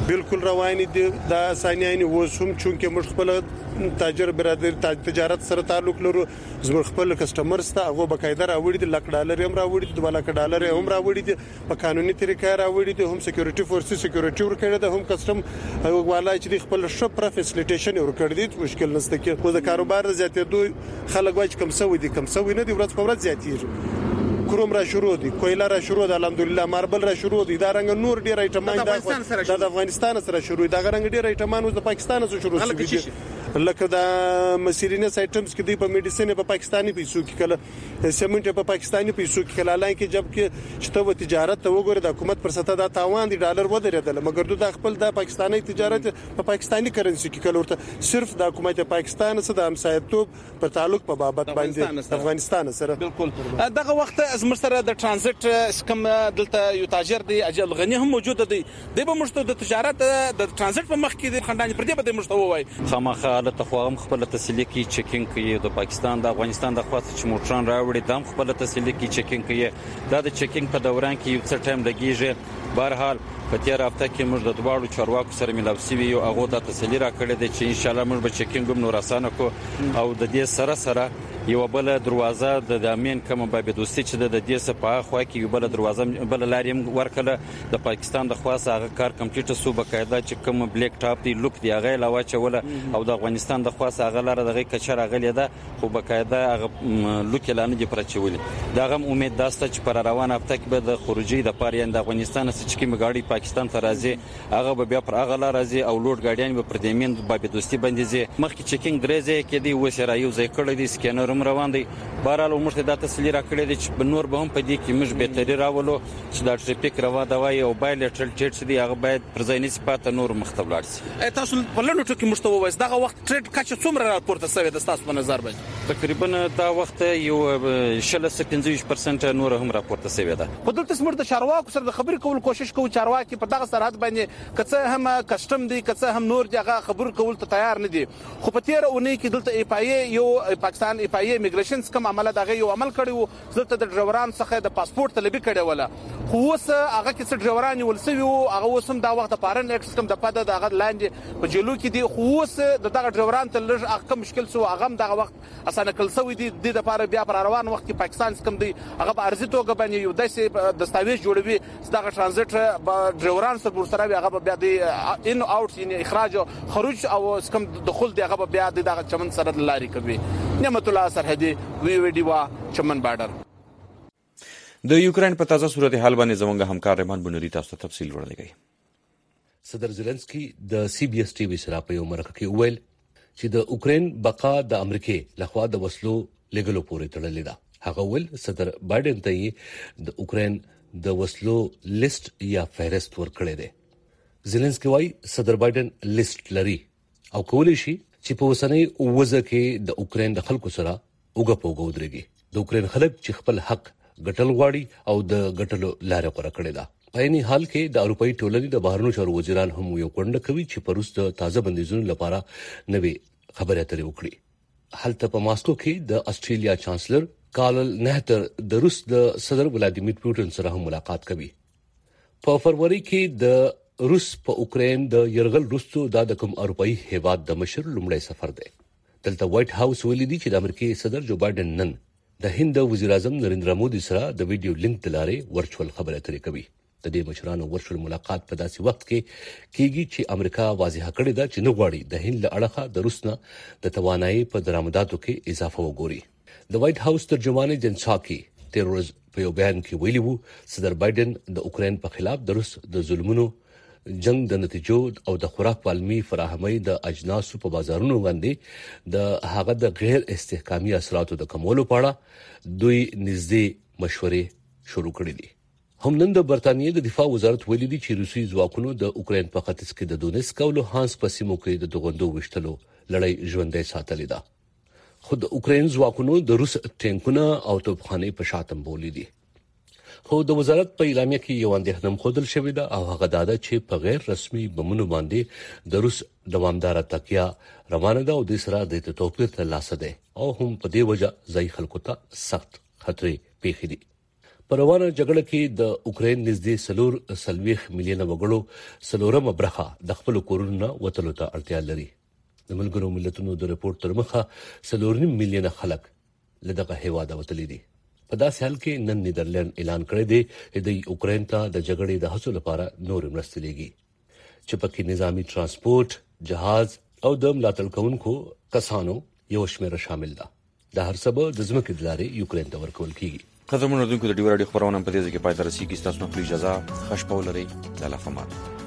[SPEAKER 6] بالکل روان دي دا ثانیان وسوم چونکه موږ خپل تاجر برادر تجارت سره تعلق لرو زموږ خپل کسٹمرز ته هغه بقاعده راوړي دي لک ډالر هم راوړي دي 2 لک ډالر هم راوړي دي په قانوني طریقه راوړي دي هم سکیورټي فورسز سکیورټي ورکړي ده هم کسٹم والای چې خپل شپ فیسیلیټیشن ورکړي دي مشکل نشته کې خو د کاروبار زیاتېدو خلک وايي کم سوي نه دي ورځ په ورځ زیاتېږي کروم را شروع دي کویلا را شروع ده الحمدلله ماربل را شروع دي دا رنګ نور ډیر ایټمان د افغانستان سره شروع دي دا رنګ ډیر ایټمان د پاکستان سره شروع شوی لکه د مسیرینس آیټمز کې دی په میډیسن په پاکستاني پیسو کې کله سیمنټ په پاکستاني پیسو کې کله لای کې جبکې چې ته تجارت ته وګوره د حکومت پر سطح د تاوان دی ډالر ودرېدل مګر د خپل د پاکستاني تجارت په پاکستاني کرنسي کې کله ورته صرف د حکومت پاکستان سره د همسایتوب په تعلق په بابت باندې افغانستان سره
[SPEAKER 7] بالکل دغه وخت از مسره د ترانزیت کم دلته یو تاجر دی اجل غنی هم موجود دی د به مشته د تجارت د ترانزیت په مخ کې د خندان پر دې به مشته وای
[SPEAKER 8] خامخا حالت خو هم خپل تسلیه کی چیکینګ کوي د پاکستان د افغانستان د خاص چې موټران راوړي دام خپل تسلیه کی چیکینګ کوي دا د چیکینګ په دوران کې یو څه ټایم لګیږي بهرحال په تیر هفته کې موږ د دوړو چارواکو سره ملاو سوي یو هغه د تسلیه را کړې ده چې ان شاء الله موږ به چیکینګ هم نور اسانه کو او د دې سره یو بل دروازه د امین کوم باب دوستي چې د دې صفه خو کې یو بل دروازه بل لاریم ورکړه د پاکستان د خاص هغه کار کمپلیټ سو بقاعده چې کوم بلیک ټاپ دی لوک دی هغه لا واچوله او د افغانستان د خاص هغه لاره دغه کچر هغه ده خو بقاعده هغه لوک لانه دی پرچولې دا غم امید داسته چې پر روان هفته کې به د خروجي د پاره د افغانستان څخه چې کوم گاډي پاکستان ته راځي هغه به بیا پر هغه لار راځي او لوډ گاډیان به پر دیمین باب دوستي باندې ځي مخکې چیکینګ درېځي کې دی وسره یو ځای کړی دی سکینر روان دی بهرحال موږ ته د تسلیه را کړې دي چې نور به هم په دې کې موږ به تری راولو چې دا ټریفیک روا دا وای او بایلټرل ټریډ دی هغه باید پر ځای نه سپاته نور مختبلار شي
[SPEAKER 7] تاسو په لنډو ټکو مشته وایي دغه وخت ټریډ کچ څومره راپورته شوی د تاسو په نظر باندې
[SPEAKER 8] تقریبا دا وخت یو 15% نور هم راپورته شوی ده
[SPEAKER 7] په دلته سمره د چارواکو سره د خبرې کول کوشش کوي چارواکي په دغه سرحد باندې کڅه هم کسٹم دی کڅه هم نور دغه خبر کول ته تیار نه دي خو په تیر اونۍ کې دلته ای پای یو پاکستان ای پای امیګریشن کوم عمل دغه یو عمل کړو زلته د ډرایورانو څخه د پاسپورت طلبي کړي ولا خو اوس هغه کې څه ډرایوران ولسوي او هغه اوس هم دا وخت د پارن ایکټ سیستم د پد دغه لاندې په جلو کې دی خو اوس دغه ډرایوران ته لږ هغه مشکل سو هغه دغه وخت اسانه کل سوي دي د لپاره بیا پر روان وخت کې پاکستان کوم دی هغه په ارزي توګه باندې یو داسې دستاویز جوړوي دغه ترانزیت ډرایوران سره ورسره هغه بیا دی ان اوټ یعنی اخراج او خروج او کوم دخول دی هغه بیا دغه چمن سره لاري کوي نعمت الله سرحدي وی ډیوا چمن بارډر
[SPEAKER 1] د یوکرين په تازه صورتحال باندې زموږ همکار رحمان بنوري تاسو ته تفصیل ورلګي
[SPEAKER 9] صدر زيلنسکي د سی بي اس ټي وی سره په یو مرکه کې ویل چې د اوکرين بقا د امریکای لخوا د وسلو لګلو پورې تړلې ده هغه ول صدر بایدن ته د اوکرين د وسلو لیست یا فهرست ورکړی دی زيلنسکي وايي صدر بایدن لیست لري او کولی شي چې په وسنۍ وزه کې د اوکرين د خلکو سره وګپوګو درېږي د اوکرين خلک چې خپل حق ګټل غواړي او د ګټلو لارې غوړه کړې ده په عیني حال کې د اروپאי ټولنې د بهرنیو چارو وزیران هم یو کونډه کوي چې پروس د تازه بندیزونو لپاره نوې خبرې اترې وکړي هلته په ماسکو کې د استرالیا چانسلر کارل نهتر د روس د صدر ولادیمیر پوتین سره هم ملاقات کوي په فروری کې د روس په اوکرين د يرغل وروسته د کوم اروپאי هیواد د مشر لومړی سفر دی دلته وایټ هاوس ویلي دی چې د امریکای صدر جو بایدن نن د هند وزیر اعظم نریندرا مودي سره د ویډیو لینک تلاره ورچوال خبرې اترې کوي د دې مشرانو ورچوال ملاقات په داسې وخت کې کیږي چې امریکا واضح کړې ده چې نه غواړي د هند له اړخه د روس نه د توانایي په درآمداتو کې اضافه وګوري د وایټ هاوس ترجمان جن ساکي تیرورز په یو بیان کې ویلي وو صدر بایدن د اوکرين په خلاف د روس د ظلمونو جنگ د نتیجو او د خوراک پالمي فراهمي د اجناسو په بازارونو باندې د هغه د غیر استحکامي اثراتو د کمولو په اړه دوی نږدې مشورې شروع کړې دي هم نن د برتانیې د دفاع وزارت ویلي دي چې روسي ځواکونو د اوکرين په ختیځ کې د دونیسک او لوهانسک په سیمو کې د دوغندو وشتلو لړۍ ژوندۍ ساتلې ده خو د اوکرين ځواکونو د روس ټینکونه او توپخانې په شاتم بولې دي خو د وزارت په اعلامیه کې یو اندېښنه مخدل شوې ده او هغه دا ده چې په غیر رسمي بمونو باندې د روس دوامدار تکیه روانه ده او د سره د توپیر تر لاسه ده او هم په دې وجه ځای خلکو ته سخت خطرې پیښې دي په روانه جګړه کې د اوکرين نږدې 4 مليونه وګړو سلورمه برخه د خپل کورونو وتلو ته اړتیا لري. د ملګرو ملتونو د رپورت تر مخه 4 مليونه خلک له دغه هیواده وتلي دي. په داسې حال کې نن نیدرلند اعلان کړی دی چې د اوکرين ته د جګړې د هڅو لپاره نور مرستې لګي چې پکې نظامی ترانسپورت، جهاز او د ملاتړ کوونکو کسانو یو شمېر شامل ده. د هر څه به د ځمکې د لارې یوکرين ته ورکول کیږي.
[SPEAKER 1] قدرمنو دونکو د ډیو راډیو خبرونه په دې ځای کې پای ته رسیدي. تاسو نو خپل اجازه خښ پول لري. لاله فمات.